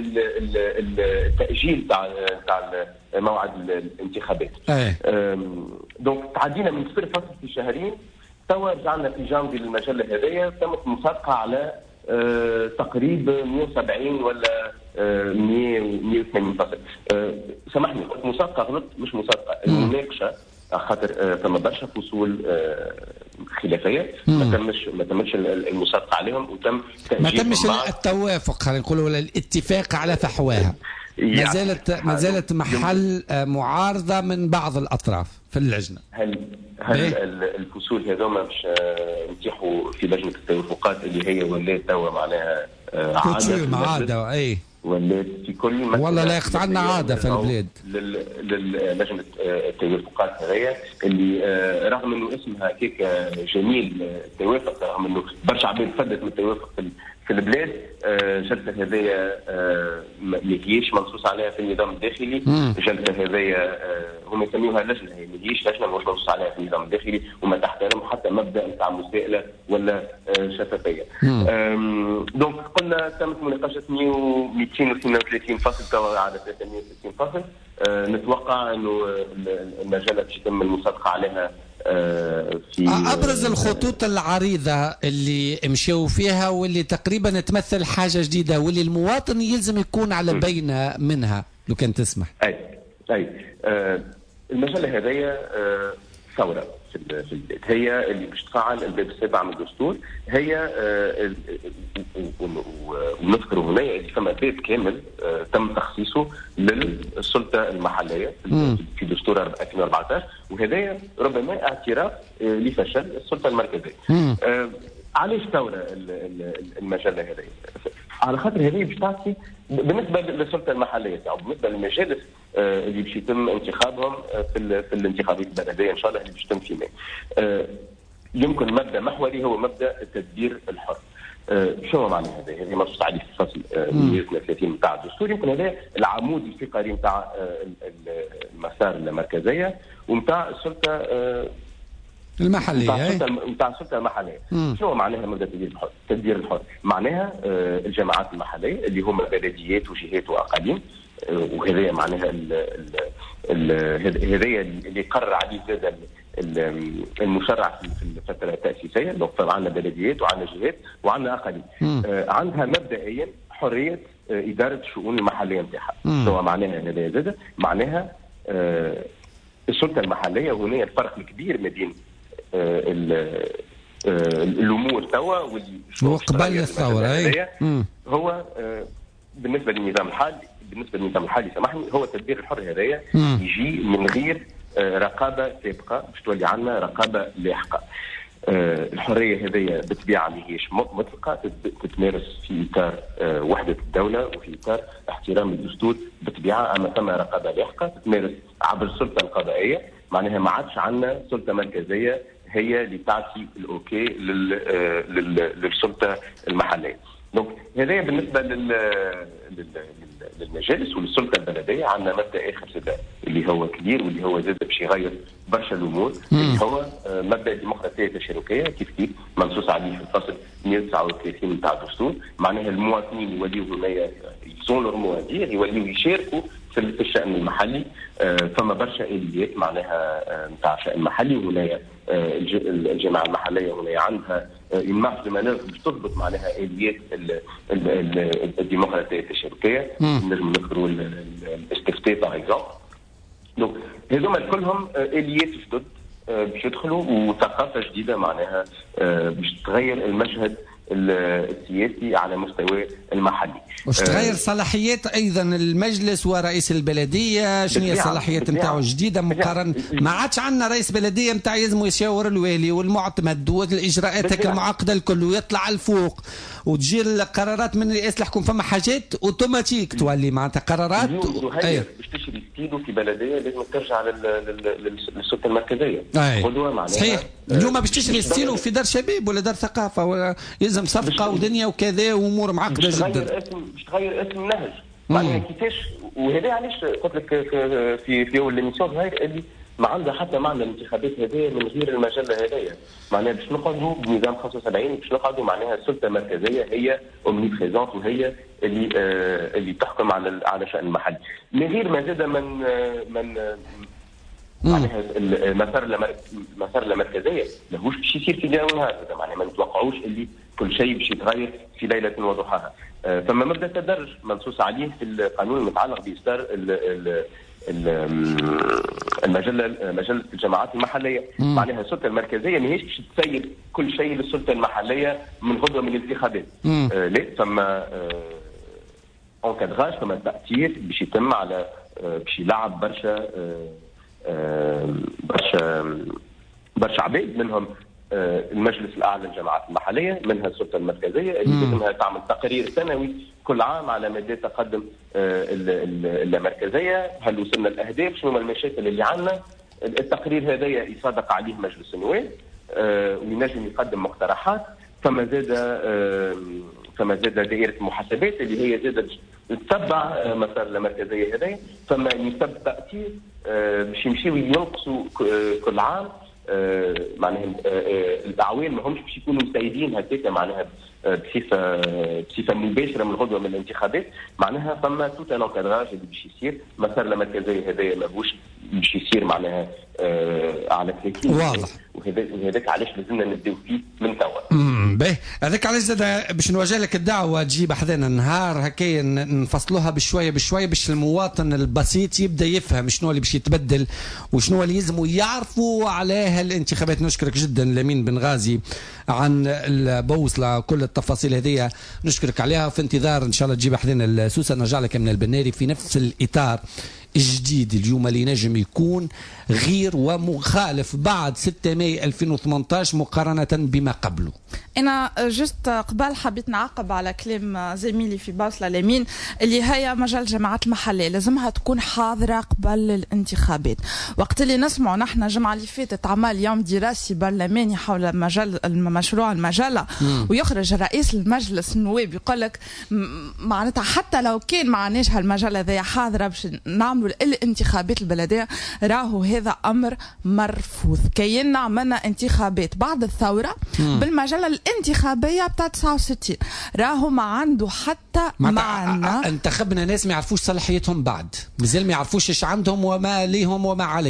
S22: التاجيل تاع تاع موعد الانتخابات. دونك تعدينا من صفر فاصل في شهرين توا رجعنا في جانبي المجله هذيا تمت مسابقه على أه تقريبا مئة وسبعين ولا أه مئة وثمانين فصل. أه سامحني قلت مسابقه غلط مش مسابقه المناقشه خاطر أه ثم برشا فصول أه خلافيه ما تمش ما تمش المسابقه عليهم وتم
S2: ما تمش التوافق خلينا نقول ولا الاتفاق على فحواها. ما زالت ما زالت محل معارضه من بعض الاطراف في اللجنه.
S22: هل هل الفصول هذوما باش يتيحوا في لجنه التوافقات اللي هي ولات توا معناها
S2: عاده عاده اي
S22: ولات في كل
S2: والله لا يقطع عنا عاده في البلاد
S22: للجنه التوافقات هذيا اللي رغم انه اسمها هكاك جميل التوافق رغم انه برشا عباد فدت من التوافق في البلاد. جلسه هذيا ما هيش منصوص عليها في النظام الداخلي. جلسه هذيا هم يسميوها لجنه هي ما هيش لجنه مش منصوص عليها في النظام الداخلي وما تحترم حتى مبدا نتاع مساءله ولا شفافيه. دونك قلنا تمت مناقشه مئتين واثنين وثلاثين فصل توا على ثلاثمائة وستين فصل. نتوقع انه المجله باش يتم المسابقه عليها
S2: في ابرز الخطوط العريضه اللي مشاو فيها واللي تقريبا تمثل حاجه جديده واللي المواطن يلزم يكون على بينه منها لو كان تسمح.
S22: اي اي آه المجله هذيا آه ثوره في البلاد هي اللي باش تفعل الباب السابع من الدستور. هي آه ونذكر هنا اللي فما باب كامل آه تم تخصيصه للسلطه المحليه في دستور ألفين وأربعة عشر وهذايا ربما اعتراف آه لفشل السلطه المركزيه. آه علاش ثوره المجله هذه؟ على خاطر هذه باش تعطي بالنسبه للسلطه المحليه او بالنسبه للمجالس اللي باش يتم انتخابهم في في الانتخابات البلديه ان شاء الله اللي باش تتم في ماي. يمكن مبدا محوري هو مبدا التدبير الحر. شنو معنى هذا؟ هذه منصوص عليه في الفصل مئة واثنين وثلاثين نتاع الدستور. يمكن هذا العمود الفقري نتاع المسار المركزيه ونتاع السلطه
S2: المحليه
S22: نتاع السلطه المحليه. شنو معناها مبدا التدبير الحر؟ التدبير الحر معناها الجماعات المحليه اللي هم بلديات وجهات واقاليم وهذا معناها هذايا اللي قرر عليه زاد المشرع في الفتره التاسيسيه. دونك عندنا بلديات وعندنا جهات وعندنا اقاليم عندها مبدئيا حريه اداره الشؤون المحليه نتاعها. شنو معناها هذا زاد؟ معناها السلطه المحليه وهنا الفرق الكبير ما بين الامور توا واللي
S2: قبل الثوره
S22: هو بالنسبه للنظام الحالي بالنسبه للنظام الحالي سامحني، هو التدبير الحر هذايا يجي من غير رقابه سابقه باش تولي عندنا رقابه لاحقه. الحريه هذيا بالطبيعه ماهيش مطلقه، تتمارس في اطار وحده الدوله وفي اطار احترام الدستور بالطبيعه، اما ثم رقابه لاحقه تتمارس عبر السلطه القضائيه، معناها ما عادش عندنا سلطه مركزيه هي اللي تعطي الاوكي لل لل للسلطه المحليه. دونك هذايا بالنسبه لل للمجالس وللسلطه البلديه. عندنا مبدا اخر زاد اللي هو كبير واللي هو زاد باش يغير برشا الامور، اللي هو مبدا الديمقراطيه التشاركيه كيف كيف منصوص عليه في الفصل مئة وتسعة وثلاثين نتاع الدستور. معناها المواطنين يوليو هنايا يسون لور موادير، يوليو يشاركوا في الشأن المحلي. فما برشا اليات معناها نتاع الشأن المحلي، وهنايا الجماعه المحليه هنا عندها المارج دو مانوفر باش تضبط معناها اليات الديمقراطيه التشاركيه. نجم نذكروا الاستفتاء باغ اكزومبل. دونك هذوما كلهم اليات جدد باش يدخلوا وثقافه جديده معناها باش تغير المشهد السياسي على مستوى المحلي.
S2: واش تغير صلاحيات ايضا المجلس ورئيس البلديه؟ شنو هي الصلاحيات نتاعو الجديده مقارنه؟ ما عادش عندنا رئيس بلديه نتاع يلزم يشاور الوالي والمعتمد والاجراءات المعقده الكل ويطلع الفوق وتجي القرارات من رئاسه الحكومه. فما حاجات اوتوماتيك تولي معناتها قرارات.
S22: أيه. باش تشري ستيلو في بلديه لازم ترجع للسلطه المركزيه.
S2: قدوه معناها صحيح. اليوم باش تشري ستيلو في دار شباب ولا دار ثقافه ولا يلزم صفقه ودنيا وكذا وامور معقده جدا.
S22: باش تغير اسم النهج معناها كيفاش. وهذا علاش قلت لك في في اول ليميسيون غير اللي ما عندها حتى معنى الانتخابات هذه من غير المجله هذيا. معناها باش نقعدوا بنظام خمسة وسبعين باش نقعدوا معناها السلطه المركزيه هي اومني بريزونت وهي اللي آه اللي تحكم على على شان المحل من غير ما زاد من من معناها المسار المسار المركزيه ماهوش باش يصير في ليله ونهار. معناها ما نتوقعوش اللي كل شيء باش يتغير في ليله وضحاها. فما مبدا تدرج منصوص عليه في القانون المتعلق باصدار المجله مجله الجماعات المحليه. معناها السلطه المركزيه ماهيش باش تسير كل شيء للسلطه المحليه من غدوه من الانتخابات. آه لا فما انكادراج آه فما تاثير باش يتم على آه باش يلعب برشا آه آه برشا برشا عباد منهم المجلس الاعلى للجماعات المحليه، منها السلطه المركزيه اللي لازمها تعمل تقرير سنوي كل عام على مدى تقدم اللامركزيه، هل وصلنا الاهداف، شنو المشاكل اللي عندنا. التقرير هذا يصادق عليه مجلس النواب وينجم يقدم مقترحات. فما زاد فما زاد دائره المحاسبات اللي هي زادت تتبع مسار اللامركزيه هذايا. فما يسبب تاثير باش يمشيو ينقصوا كل عام. آه معناها آه الاعوان ما همش باش يكونوا مسيدين هكاك معناها بصفه بصفه مباشره من الغدوه من الانتخابات. معناها فما توت ان انكادراج اللي باش يصير. مسار المركزيه هذايا ماهوش باش يصير معناها آه على ثلاثين
S2: واضح.
S22: وهذاك علاش لازمنا نبداو فيه من توا.
S2: امم باهي هذاك علاش زاد باش نوجه لك الدعوه تجيب حذانا نهار هكايا نفصلوها بشويه بشويه باش المواطن البسيط يبدا يفهم شنو اللي باش يتبدل وشنو اللي يلزموا يعرفوا على هالانتخابات. نشكرك جدا لمين بن غازي عن البوصله كل التفاصيل هذه نشكرك عليها. في انتظار ان شاء الله تجيب حذانا السوسه. نرجع لك من البناري في نفس الاطار الجديد اليوم اللي نجم يكون غير ومخالف بعد ستة ماي ألفين وثمانية عشر مقارنة بما قبله.
S6: أنا جست قبل حبيت نعقب على كلام زميلي في بوصلة اليمين اللي هي مجال الجماعات المحلية لازمها تكون حاضرة قبل الانتخابات. وقت اللي نسمعوا نحن الجمعة اللي فاتت عمل يوم دراسي برلماني حول مجال مشروع المجلة ويخرج رئيس المجلس النواب يقول لك معناتها حتى لو كان معناش هالمجلة ذي حاضرة باش نعملوا الانتخابات البلدية راهو هذا أمر مرفوض. كينا عملنا انتخابات بعد الثورة مم. بالمجلة الانتخابية بتاع تسعة وستين راهو ما عنده حتى معنى.
S2: انتخبنا ناس ما يعرفوش صلاحيتهم بعد مازال ما يعرفوش ايش عندهم وما ليهم وما عليهم.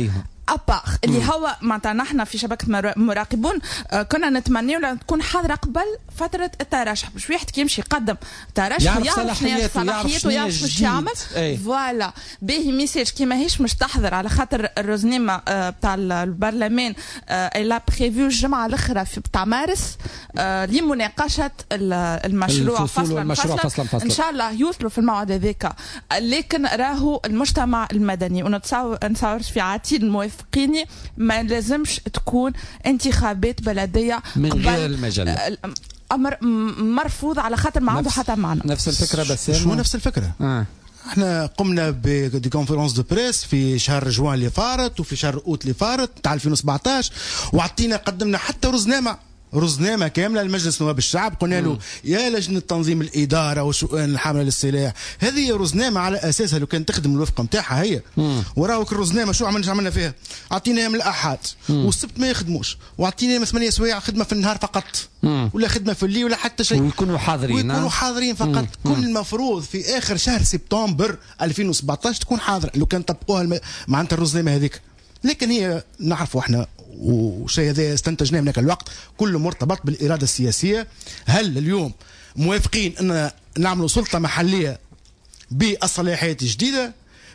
S6: ابار اللي هو معناتها نحن في شبكه مراقبون كنا نتمنيو تكون حاضره قبل فتره الترشح باش واحد كي يمشي يقدم ترشح
S2: يعرف صلاحياته
S6: صلاحيته يعرف واش يعمل فوالا باهي ميساج كي ماهيش مش تحضر على خاطر الرزنيمه بتاع البرلمان الا بريفيو الجمعه الاخرى في بتاع مارس لمناقشه المشروع فصلا فصلا, فصلا فصلا ان شاء الله يوصلوا في الموعد هذاك لكن راهو المجتمع المدني ونتصور نتصور في عتيد موافقيني ما لازمش تكون انتخابات بلديه
S2: من غير المجله
S6: امر مرفوض على خاطر ما عنده حتى معنى.
S2: نفس الفكره بس
S8: شو نفس الفكره آه. احنا قمنا بدي كونفرنس دو بريس في شهر جوان اللي فارت وفي شهر اوت اللي فارت تاع ألفين وسبعطاش وعطينا قدمنا حتى رزنامه رزنامه كامله لمجلس نواب الشعب قلنا له يا لجنه تنظيم الاداره والشؤون الحامله للسلاح هذه رزنامه على اساسها لو كان تخدم الوفقه نتاعها هي وراوك الرزنامه شو عملنا عملنا فيها عطيناها من الاحاد والسبت ما يخدموش وعطينا ثمانية سوايع خدمه في النهار فقط مم. ولا خدمه في الليل ولا حتى شيء
S2: ويكونوا حاضرين
S8: ويكونوا حاضرين فقط مم. كل المفروض في اخر شهر سبتمبر ألفين وسبعطاش تكون حاضره لو كان طبقوها الم... معناتها الرزنامه هذيك لكن هي نعرفوا احنا وشيء هذا استنتجناه من الوقت كله مرتبط بالإرادة السياسية. هل اليوم موافقين أن نعمل سلطة محلية بالصلاحيات الجديدة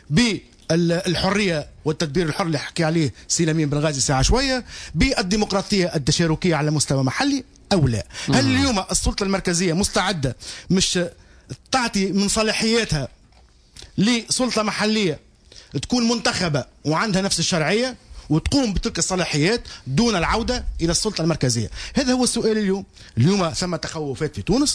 S8: بالحرية والتدبير الحر اللي حكي عليه سلامين بن غازي ساعة شوية بالديمقراطية التشاركية على مستوى محلي أو لا؟ هل اليوم السلطة المركزية مستعدة مش تعطي من صلاحياتها لسلطة محلية تكون منتخبة وعندها نفس الشرعية وتقوم بتلك الصلاحيات دون العودة إلى السلطة المركزية؟ هذا هو السؤال اليوم. اليوم ثم تخوفات في تونس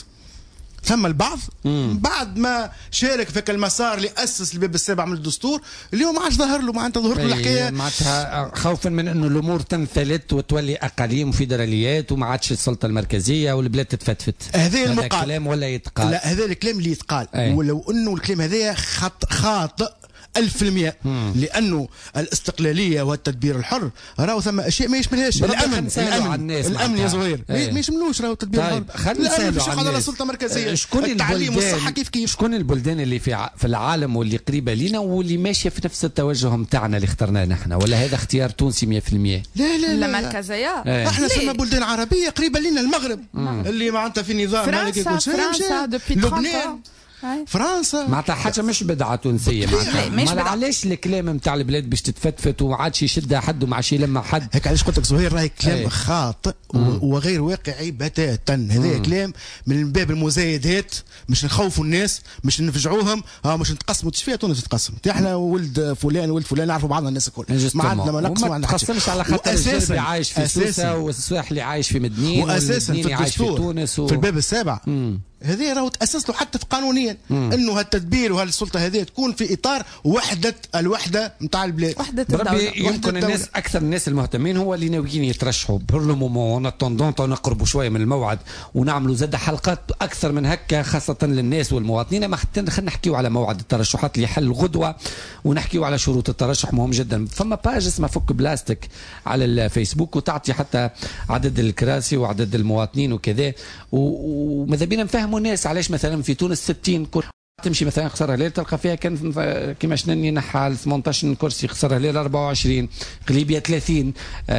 S8: ثم البعض مم. بعد ما شارك في المسار اللي أسس الباب السابع من الدستور اليوم ما عادش ظهر له معناتها ظهر له الحكاية
S2: معناتها خوفا من أنه الأمور تنفلت وتولي أقاليم وفيدراليات وما عادش السلطة المركزية والبلاد تتفتفت.
S8: هذا
S2: المقال الكلام ولا يتقال؟
S8: لا هذا الكلام اللي يتقال أي. ولو أنه الكلام هذا خط خاطئ ألف في المئة لأنه الاستقلالية والتدبير الحر راهو ثم أشياء ما يشملهاش. الأمن الأمن, الأمن يا زهير ايه. ما يشملوش راهو التدبير
S2: طيب
S8: الحر. الأمن مش على السلطة المركزية.
S2: شكون
S8: التعليم والصحة كيف كيف.
S2: شكون البلدان اللي في في العالم واللي قريبة لنا واللي ماشية في نفس التوجه متاعنا اللي اخترناه نحن ولا هذا اختيار تونسي مية في المية؟
S8: لا لا لا
S6: المركزية
S2: ايه.
S8: احنا ثم بلدان عربية قريبة لنا المغرب مم. اللي معناتها في نظام
S6: مالكي فرنسا
S8: لبنان فرنسا
S2: معناتها حاجه مش بدعه تونسيه معناتها ما علاش الكلام نتاع البلاد باش تتفتفت وما عادش يشدها حد وما عادش يلمع حد.
S8: هيك علاش قلت لك زهير راهي كلام ايه. خاطئ وغير واقعي بتاتا. هذا كلام من باب المزايدات مش نخوفوا الناس مش نفجعوهم ها مش نتقسموا. تشفيها تونس تتقسم احنا ولد فلان ولد فلان نعرفوا بعضنا الناس الكل ما عندنا ما نقصوا
S2: ما نتقسمش على خاطر الجربي عايش في سوسه والسواحلي عايش في مدنين
S8: واساسا في
S2: عايش في تونس و...
S8: في الباب السابع هذه راهو تأسس له حتى في قانونيا انه هالتدبير وهالسلطه هذه تكون في اطار وحده الوحده نتاع البلاد.
S6: وحده
S2: الدوله. يمكن الناس اكثر الناس المهتمين هو اللي ناويين يترشحوا بور لو مومون اتوندونت نقربوا شويه من الموعد ونعملوا زاد حلقات اكثر من هكا خاصه للناس والمواطنين. ما خلينا نحكيوا على موعد الترشحات اللي حل غدوه ونحكيوا على شروط الترشح مهم جدا. فما باج اسمها فك بلاستيك على الفيسبوك وتعطي حتى عدد الكراسي وعدد المواطنين وكذا وماذا بينا نفهموا الناس علاش مثلا في تونس ستين كرسي تمشي مثلا خسرها ليل تلقى فيها كان كيما شنني نحال ثمانية عشر كرسي خسرها ليل أربعة وعشرين قليبيا ثلاثين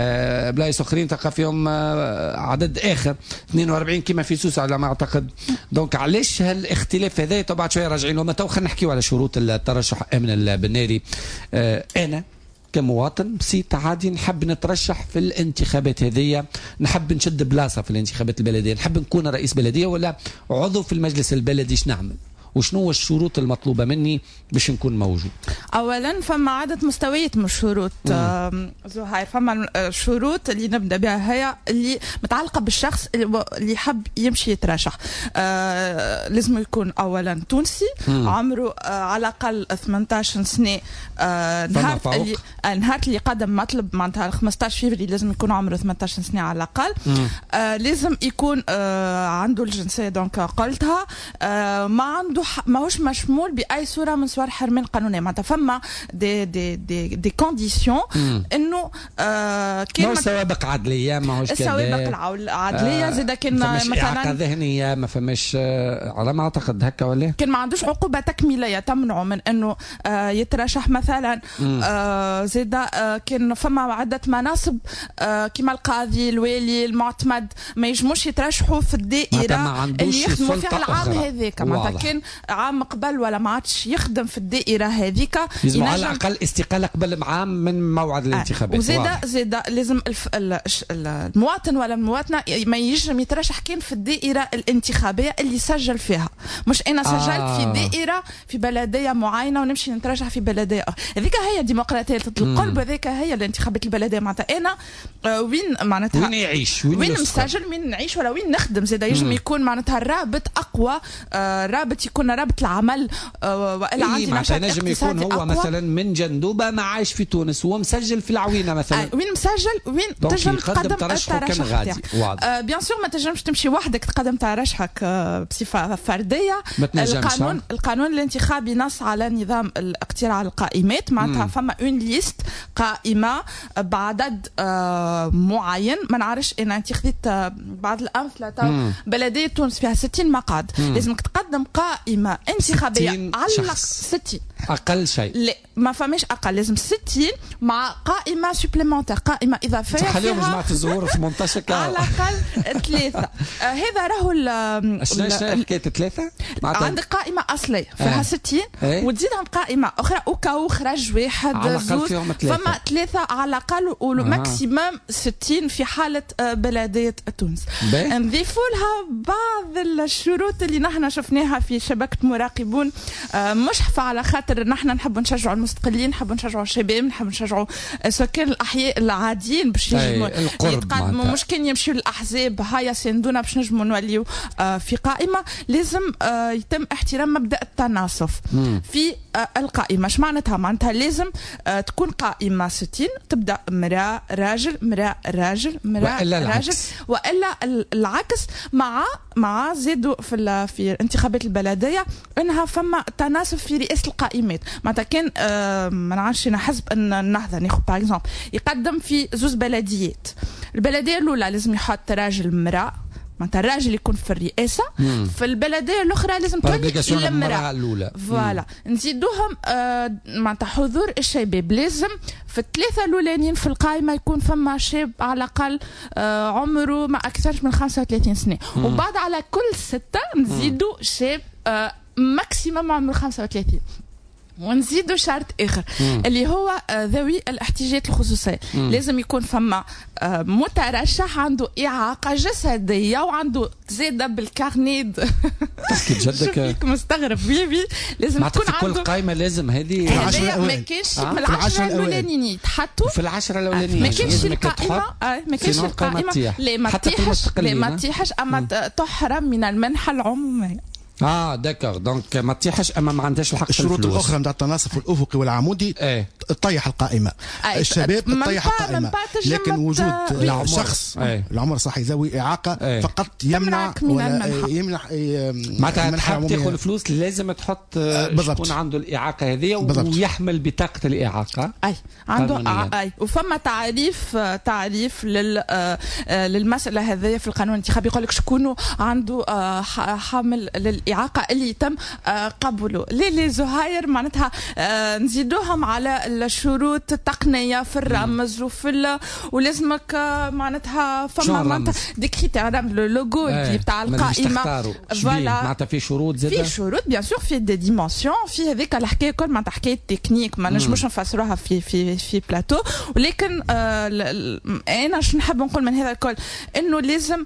S2: آه بلايص اخرين تلقى فيهم آه عدد اخر اثنين وأربعين كيما في سوسه على ما اعتقد. دونك علاش هالاختلاف هذا طبعا شويه راجعين وما تو خلينا نحكيو على شروط الترشح. امن البناري آه انا كمواطن بسيط عادي نحب نترشح في الانتخابات هذه نحب نشد بلاصه في الانتخابات البلديه نحب نكون رئيس بلديه ولا عضو في المجلس البلدي ايش نعمل وشنو هو الشروط المطلوبه مني باش نكون موجود؟
S6: اولا فما عدد مستويات من الشروط زهير. فما الشروط اللي نبدا بها هي اللي متعلقه بالشخص اللي يحب يمشي يترشح. آه لازم يكون اولا تونسي مم. عمره آه على الاقل ثمانية عشر سنه. آه نهار اللي آه نهار اللي قدم مطلب معناتها خمسطاش فيفري لازم يكون عمره ثمانية عشر سنه على الاقل. آه لازم يكون آه عنده الجنسيه دونك قلتها. آه ما عنده ماهوش مشمول باي صوره من صور حرمان قانونيه معناتها فما دي دي دي دي كونديسيون انه آه
S2: كان سوابق عدليه ماهوش كذا
S6: سوابق العدليه آه زاد كان
S2: مثلا إعاقة ذهنيه ما فماش آه على ما اعتقد هكا ولا
S6: كان ما عندوش عقوبه تكميليه تمنعه من انه آه يترشح مثلا آه زاد آه كان فما عده مناصب آه كما القاضي الوالي المعتمد ما يجموش يترشحوا في الدائره اللي يخدموا فيها العام هذاك معناتها كان عام قبل ولا ما عادش يخدم في الدائره هذيك
S2: يلزم على الاقل استقاله قبل عام من موعد الانتخابات
S6: وزاد زاد لازم الف... المواطن ولا المواطنه ما يجم يترشح كان في الدائره الانتخابيه اللي سجل فيها مش انا سجلت آه. في دائره في بلديه معينه ونمشي نترشح في بلديه هذيك هي ديمقراطيه القلب هذيك هي الانتخابات البلديه معناتها انا وين معناتها
S2: وين يعيش
S6: وين, وين مسجل وين نعيش ولا وين نخدم زاد يجم يكون معناتها الرابط اقوى آه رابط يكون رابط العمل آه والا عندي
S2: نشاط نجم يكون هو أقوى. مثلا من جندوبه ما عايش في تونس هو مسجل في العوينه مثلا
S6: آه وين مسجل وين تنجم تقدم
S2: ترشحك
S6: آه بيان سور ما تنجمش تمشي وحدك تقدم ترشحك آه بصفه فرديه القانون القانون الانتخابي نص على نظام الاقتراع القائمات معناتها فما اون ليست قائمه بعدد آه معين ما نعرفش انا انت خذيت آه بعض الامثله تاع بلديه تونس فيها ستين مقعد لازمك تقدم قائمه انتخابيه على ستين
S2: اقل شيء
S6: لا ما فماش اقل لازم ستين مع قائمه سوبليمونتير قائمه اضافيه
S2: فيها خليهم جماعه الزهور في منتصف
S6: على الاقل ثلاثه آه هذا راهو
S2: شنو حكايه ثلاثه
S6: عندك قائمه اصليه فيها ستين ايه؟ وتزيدهم قائمه اخرى وكاو خرج واحد زوج فما ثلاثه على الاقل والماكسيموم ستين في حاله بلديه تونس نضيفوا لها بعض الشروط اللي نحن شفناها في شبكه مراقبون مشحفه على خاطر نحن نحب نشجعوا المستقلين نحب نشجعوا الشباب نحب نشجعوا سكان الاحياء العاديين باش يجموا يتقدموا مش كان يمشيوا للاحزاب هيا ساندونا باش نجموا نوليو في قائمه لازم يتم احترام مبدا التناصف مم. في القائمه اش معناتها معناتها لازم تكون قائمه ستين تبدا مراه راجل مراه راجل مراه راجل والا العكس مع مع زادوا في في الانتخابات البلديه انها فما تناصف في رئاسه القائمات معناتها كان آه ما نعرفش انا حسب ان النهضه ناخذ باغ اكزومبل يقدم في زوز بلديات البلديه الاولى لازم يحط راجل مراه معناتها الراجل يكون في الرئاسه مم. في البلديه الاخرى لازم تكون المراه
S2: الاولى
S6: فوالا نزيدوهم آه معناتها حضور الشباب لازم في الثلاثه الاولانيين في القائمه يكون فما شاب على الاقل آه عمره ما اكثرش من خمسة وثلاثين سنه مم. وبعد على كل سته نزيدوا شاب آه ماكسيموم عمره خمسة وثلاثين ونزيدوا شرط اخر مم. اللي هو ذوي الاحتياجات الخصوصيه مم. لازم يكون فما مترشح عنده اعاقه جسديه وعنده زاده بالكارنيد
S2: اكيد جدك
S6: مستغرب بيبي لازم
S2: تكون عنده كل قائمه لازم هذه
S6: ما كانش من العشره الاولانيين يتحطوا
S2: في العشره الاولانيين
S6: ما كانش القائمه ما كانش القائمه لا ما تطيحش لا ما تطيحش اما تحرم من المنحه العموميه
S2: اه داكور دونك ما تطيحش اما ما عندهاش الحق
S8: الشروط الاخرى نتاع التناصف الافقي والعمودي
S2: ايه.
S8: تطيح القائمه
S6: ايه.
S8: الشباب تطيح القائمه لكن وجود شخص ايه. العمر صحي ذوي اعاقه ايه. فقط يمنع ولا يمنح
S2: معناتها تحب تاخذ الفلوس لازم تحط شكون عنده الاعاقه هذه ويحمل بطاقه الاعاقه
S6: اي عنده اي وفما تعريف تعريف لل للمساله هذه في القانون الانتخابي يقول لك شكون عنده حامل لل الإعاقة اللي يتم قبوله لي لي زهاير معناتها نزيدوهم على الشروط التقنية في الرمز وفي ولازمك معناتها فما معناتها دي كريتير لو لوغو بتاع القائمة
S2: فوالا معناتها في شروط زاد
S6: في شروط بيان سور في دي ديمونسيون في هذيك الحكاية كل معناتها حكاية تكنيك ما نجموش نفسروها في في في بلاتو ولكن أنا شنو نحب نقول من هذا الكل إنه لازم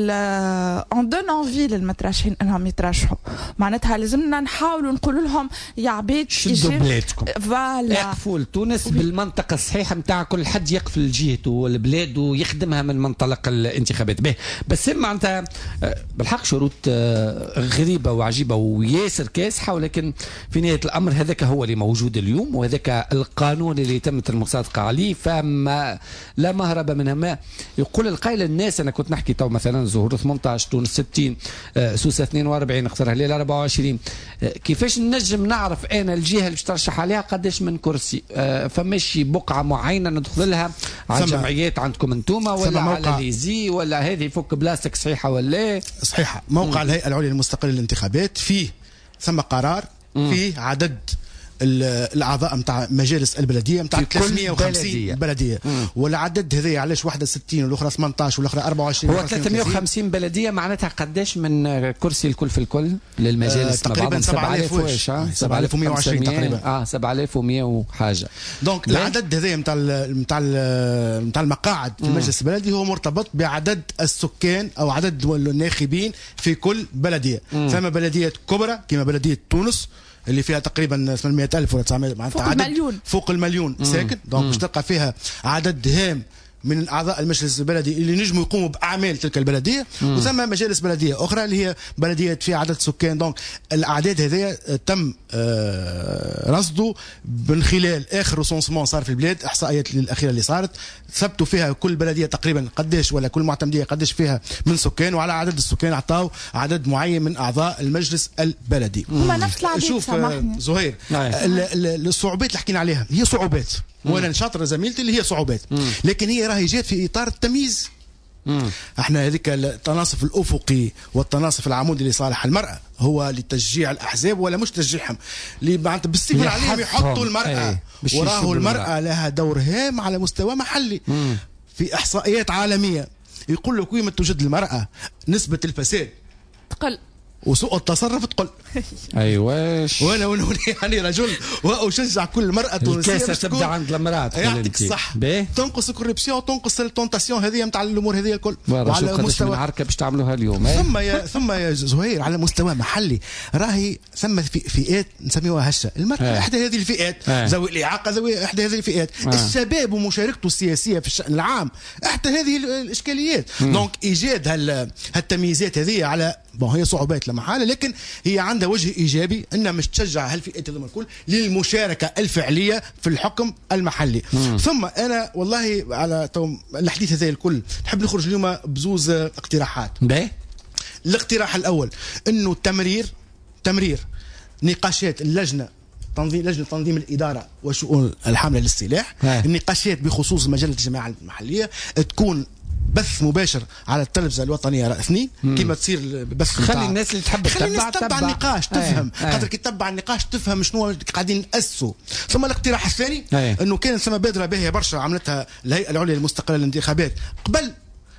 S6: اون دون انفي للمترشحين إنهم يترشحوا معناتها لازمنا نحاولوا نقول لهم يا عباد
S2: شدوا بلادكم
S6: فوالا
S2: دخول تونس بالمنطقة الصحيحة متاع كل حد يقفل جهته والبلاد ويخدمها من منطلق الانتخابات به. بس معناتها بالحق شروط غريبة وعجيبة وياسر كاسحة، ولكن في نهاية الأمر هذاك هو اللي موجود اليوم، وهذاك القانون اللي تمت المصادقة عليه، فما لا مهرب منها. ما يقول القائل الناس، أنا كنت نحكي تو مثلا زهور ثمانية عشر، تونس ستين، سوسة اثنين وأربعين، اختار هلال أربعة وعشرين. كيفاش نجم نعرف أنا الجهة اللي ترشح عليها قداش من كرسي؟ فماشي بقعة معينة ندخل لها على الجمعيات عندكم انتوما ولا على ليزي ولا هذه فك بلاستيك صحيحة ولا
S8: صحيحة؟ موقع الهيئة العليا المستقلة للانتخابات فيه ثم قرار فيه عدد الاعضاء نتاع مجالس البلديه نتاع ثلاثمية وخمسين بلديه، والعدد هذا علاش واحد وستين والاخرى ثمانية عشر والاخرى أربعة وعشرين.
S2: هو ثلاثمية وخمسين بلديه معناتها قداش من كرسي الكل في الكل للمجالس؟
S8: آه تقريبا سبعة آلاف وش سبعة آلاف ومئة وعشرين تقريبا.
S2: اه سبعة آلاف ومئة وحاجه.
S8: دونك العدد هذا نتاع نتاع نتاع المقاعد في المجلس البلدي هو مرتبط بعدد السكان او عدد الناخبين في كل بلديه. ثم بلديات كبرى كما بلديه تونس اللي فيها تقريبا ثمانمئة ألف ولا تسعمئة، معناتها
S6: فوق المليون
S8: فوق المليون ساكن. دونك باش تلقى فيها عدد هام من اعضاء المجلس البلدي اللي نجموا يقوموا باعمال تلك البلديه. وثم مجالس بلديه اخرى اللي هي بلديات فيها عدد سكان. دونك الاعداد هذه تم رصده من خلال اخر ريسونسمون صار في البلاد، احصائيات الاخيره اللي صارت ثبتوا فيها كل بلديه تقريبا قداش ولا كل معتمديه قداش فيها من سكان، وعلى عدد السكان اعطاوا عدد معين من اعضاء المجلس البلدي.
S6: هما نفس العدد.
S8: شوف زهير، الصعوبات اللي حكينا عليها هي صعوبات، وانا نشاطر زميلتي اللي هي صعوبات، لكن هي راهي جات في اطار التمييز. مم. احنا هذيك التناصف الافقي والتناصف العمودي لصالح المراه هو لتشجيع الاحزاب ولا مش تشجيعهم، اللي معناتها بالسيف عليهم يحطوا المراه، وراه المراه لها دور هام على مستوى محلي. مم. في احصائيات عالميه يقول لك وين توجد المراه نسبه الفساد
S6: تقل
S8: وسوء التصرف تقل.
S2: ايواش
S8: وانا وانا يعني رجل واشجع كل مرأة تونسية
S2: الكاسة تبدا عند المرأة.
S8: يعطيك الصح. تنقص الكوربسيون، تنقص التونتاسيون هذه نتاع الامور هذه الكل.
S2: وعلى مستوى العركة باش تعملوها اليوم.
S8: ثم يا ثم يا زهير على مستوى محلي راهي ثم في فئات نسميوها هشه، المرأة احدى هذه الفئات، ذوي الاعاقة ذوي احدى هذه الفئات، الشباب ومشاركته السياسية في الشأن العام احدى هذه الاشكاليات. دونك ايجاد هالتمييزات هذه على بون هي صعوبات لا محاله، لكن هي عندها وجه ايجابي انها مش تشجع هالفئات هذوما الكل للمشاركه الفعليه في الحكم المحلي. مم. ثم انا والله على الحديث هذا الكل نحب نخرج اليوم بزوز اقتراحات.
S2: باهي.
S8: الاقتراح الاول انه تمرير تمرير نقاشات اللجنه تنظيم لجنه تنظيم الاداره وشؤون الحامله للسلاح، النقاشات بخصوص مجله الجماعه المحليه تكون بث مباشر على التلفزه الوطنيه اثنين كما تصير بث.
S2: خلي الناس اللي تحب
S8: خلي الناس تتبع النقاش تفهم، خاطر كي تتبع النقاش تفهم شنو قاعدين نأسوا. ثم الاقتراح الثاني انه كان ثم بادره باهيه برشا عملتها الهيئه العليا المستقله للانتخابات قبل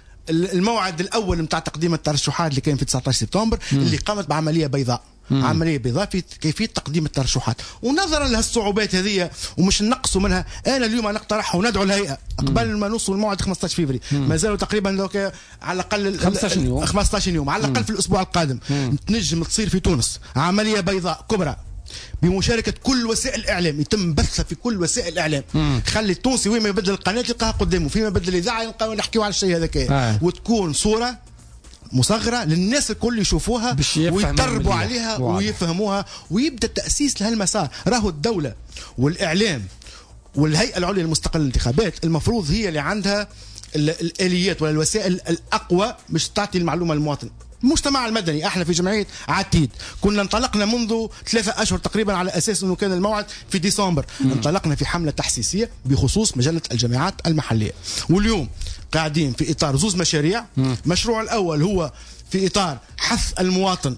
S8: الموعد الاول نتاع تقديم الترشحات اللي كان في تسعة عشر سبتمبر، اللي قامت بعمليه بيضاء. مم. عمليه بيضاء في كيفيه تقديم الترشحات، ونظرا لهالصعوبات هذه ومش نقصوا منها، انا اليوم نقترح وندعو الهيئه قبل ما نوصل الموعد خمسة عشر فبراير، ما زالوا تقريبا لو على الاقل
S2: خمسة عشر يوم
S8: خمسة عشر يوم على الاقل في الاسبوع القادم. مم. تنجم تصير في تونس عمليه بيضاء كبرى بمشاركه كل وسائل الاعلام، يتم بثها في كل وسائل الاعلام. مم. خلي التونسي وين ما يبدل القناه يلقاها قدامه، فيما بدل الاذاعه يلقاو نحكيو على الشيء هذاك. آه. وتكون صوره مصغرة للناس الكل يشوفوها ويتربوا عليها واضح. ويفهموها، ويبدأ تأسيس لهالمسار. راهو الدولة والإعلام والهيئة العليا المستقلة للانتخابات المفروض هي اللي عندها الآليات ولا الوسائل الأقوى مش تعطي المعلومة للمواطن. المجتمع المدني احنا في جمعيه عتيد كنا انطلقنا منذ ثلاثة اشهر تقريبا على اساس انه كان الموعد في ديسمبر. مم. انطلقنا في حمله تحسيسيه بخصوص مجله الجامعات المحليه، واليوم قاعدين في اطار زوز مشاريع. مم. مشروع الاول هو في اطار حث المواطن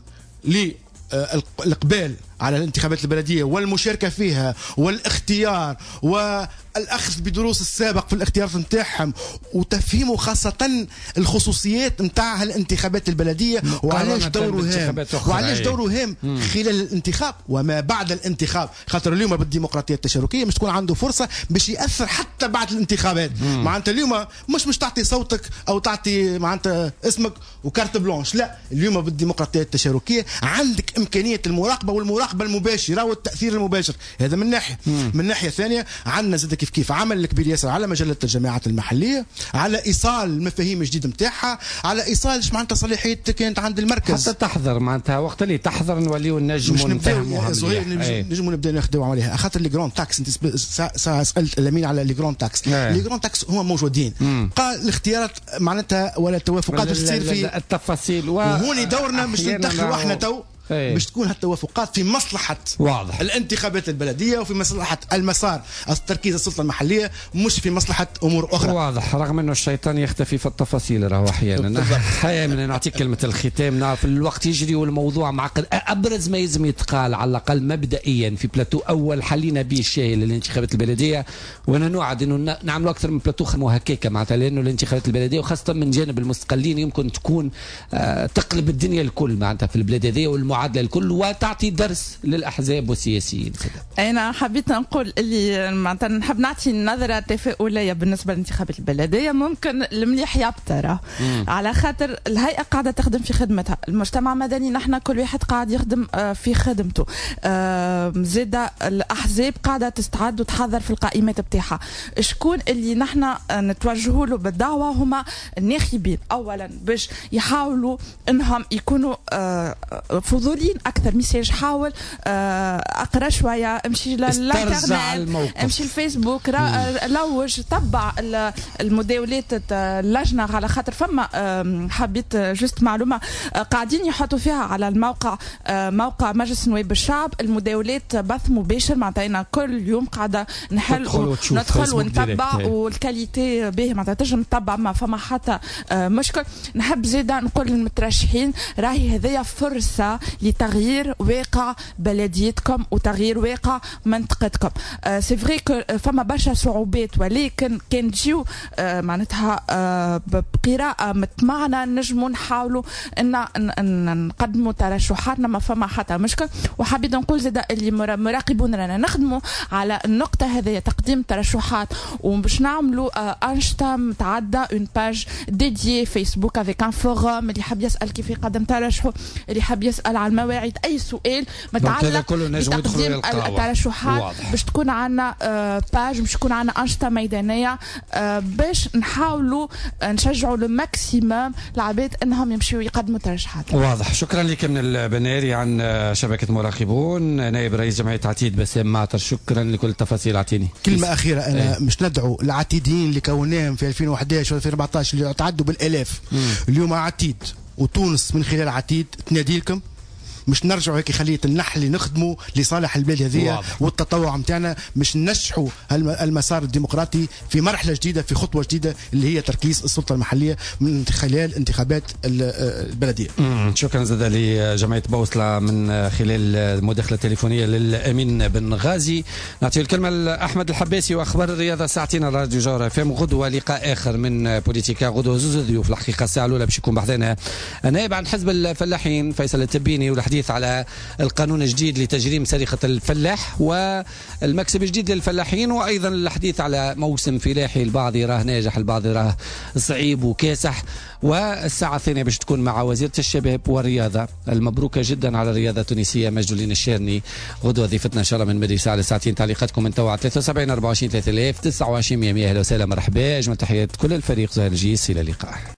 S8: للاقبال على الانتخابات البلديه والمشاركه فيها والاختيار و الاخذ بدروس السابق في الاختيارات نتاعهم وتفهيمه خاصه الخصوصيات نتاع هالانتخابات البلديه وعلاش دوره هام وعلاش دوره هام خلال الانتخاب وما بعد الانتخاب، خاطر اليوم بالديمقراطيه التشاركيه مش تكون عنده فرصه باش ياثر حتى بعد الانتخابات. معناتها اليوم مش مش تعطي صوتك او تعطي معناتها اسمك وكارت بلانش، لا اليوم بالديمقراطيه التشاركيه عندك امكانيه المراقبه والمراقبه المباشره والتاثير المباشر. هذا من ناحيه. من ناحيه ثانيه عندنا زاد كيف كيف عمل كبير ياسر على مجله الجماعات المحليه، على ايصال المفاهيم الجديده نتاعها، على ايصال معناتها صلاحيات كانت عند المركز
S2: حتى تحضر معناتها وقت اللي تحضر نوليو نجموا نفهموها
S8: نجموا نبداو نخدموا عليها. خاطر لي جراند تاكس انت ساعه سالت الامين على لي جراند تاكس، لي جراند تاكس هما موجودين. قال الاختيارات معناتها ولا التوافقات تصير في
S2: التفاصيل
S8: وهوني دورنا باش ندخلوا احنا تو باش تكون هالتوافقات في مصلحة
S2: واضح
S8: الانتخابات البلدية وفي مصلحة المسار التركيز السلطة المحلية، مش في مصلحة أمور أخرى.
S2: واضح، رغم أنه الشيطان يختفي في التفاصيل راهو أحيانا. أحيانا نعطيك كلمة الختام، نعرف الوقت يجري والموضوع معقد. أبرز ما يلزم يتقال على الأقل مبدئيا في بلاتو أول حلينا به الشاي للانتخابات البلدية، وأنا نوعد أنه نعملوا أكثر من بلاتو خدمة هكاكا معناتها، لأنه الانتخابات البلدية وخاصة من جانب المستقلين يمكن تكون آه تقلب الدنيا الكل معناتها في البلاد هذه والمعادلة الكل وتعطي درس للأحزاب والسياسيين.
S6: أنا حبيت نقول اللي معناتها نحب نعطي نظرة تفاؤلية بالنسبة للانتخابات البلدية. ممكن المليح يبتر على خاطر الهيئة قاعدة تخدم في خدمتها، المجتمع المدني نحن كل واحد قاعد يخدم في خدمته، زادة الأحزاب قاعدة تستعد وتحضر في القائمات بتاعها. شكون اللي نحن نتوجهوا له بالدعوة؟ هما الناخبين أولا باش يحاولوا أنهم يكونوا فضوليين أكثر. ميساج حاول أقرأ شوية، امشي للانترنت، امشي الفيسبوك، لوج، تبع المداولات اللجنة، على خاطر فما حبيت جست معلومة قاعدين يحطوا فيها على الموقع موقع مجلس نواب الشعب المداولات بث مباشر، معناتها كل يوم قاعدة نحل ندخل ونتبع والكاليتي باهي معناتها تنجم تتبع ما فما حتى مشكل. نحب زيدا نقول للمترشحين راهي هذيا فرصة لتغيير واقع بلديتكم وتغيير واقع منطقتكم. آه سي فري كو فما برشا صعوبات، ولكن كان تجيو آه معناتها آه بقراءة متمعنى نجموا نحاولوا ان نقدموا ترشحاتنا ما فما حتى مشكل. وحبيت نقول زاد اللي مراقبون رانا نخدموا على النقطة هذه تقديم ترشحات، وباش نعملوا آه أنشطة متعدة، اون باج ديديي فيسبوك افيك ان فوروم، اللي حاب يسأل كيف يقدم ترشحه، اللي حاب يسأل على المواعيد، اي سؤال متعلق بتقديم الترشحات باش تكون عندنا باج، باش تكون عندنا انشطه ميدانيه باش نحاولوا نشجعوا الماكسيموم العباد انهم يمشيوا يقدموا ترشحات.
S2: واضح. شكرا لك من البناري عن شبكه مراقبون، نائب رئيس جمعيه عتيد بسام معطر، شكرا لكل التفاصيل. اعطيني
S8: كلمه اخيره. انا ايه. مش ندعو العتيديين اللي كوناهم في ألفين وأحد عشر و ألفين وأربعة عشر اللي تعدوا بالالاف مم. اليوم عتيد وتونس من خلال عتيد تنادي لكم مش نرجعوا هيك خليه النحل نخدموا لصالح البلاد هذه والتطوع نتاعنا، مش ننجحوا المسار الديمقراطي في مرحله جديده، في خطوه جديده اللي هي تركيز السلطه المحليه من خلال انتخابات البلديه.
S2: شكرا زاد لجمعيه بوصله من خلال مداخله تليفونيه للامين بن غازي. نعطي الكلمه لاحمد الحباسي واخبار الرياضه ساعتين على راديو جوهر اف ام. غدوه لقاء اخر من بوليتيكا، غدوه زوز ضيوف الحقيقه. الساعه الاولى باش يكون بحذنا نائب عن حزب الفلاحين فيصل التبيني، والحديث على القانون الجديد لتجريم سرقة الفلاح والمكسب الجديد للفلاحين، وأيضا الحديث على موسم فلاحي البعض يراه ناجح البعض يراه صعيب وكاسح. والساعة الثانية باش تكون مع وزيرة الشباب والرياضة المبروكة جدا على الرياضة التونسية مجدولين الشيرني. غدوة ضيفتنا إن شاء الله من مدري ساعة لساعتين. تعليقاتكم من توا ثلاثة وسبعين أربعة وعشرين ثلاثة آلاف تسعة وعشرين مية. أهلا وسهلا مرحبا. أجمل تحيات كل الفريق. زهير الجيس، إلى اللقاء.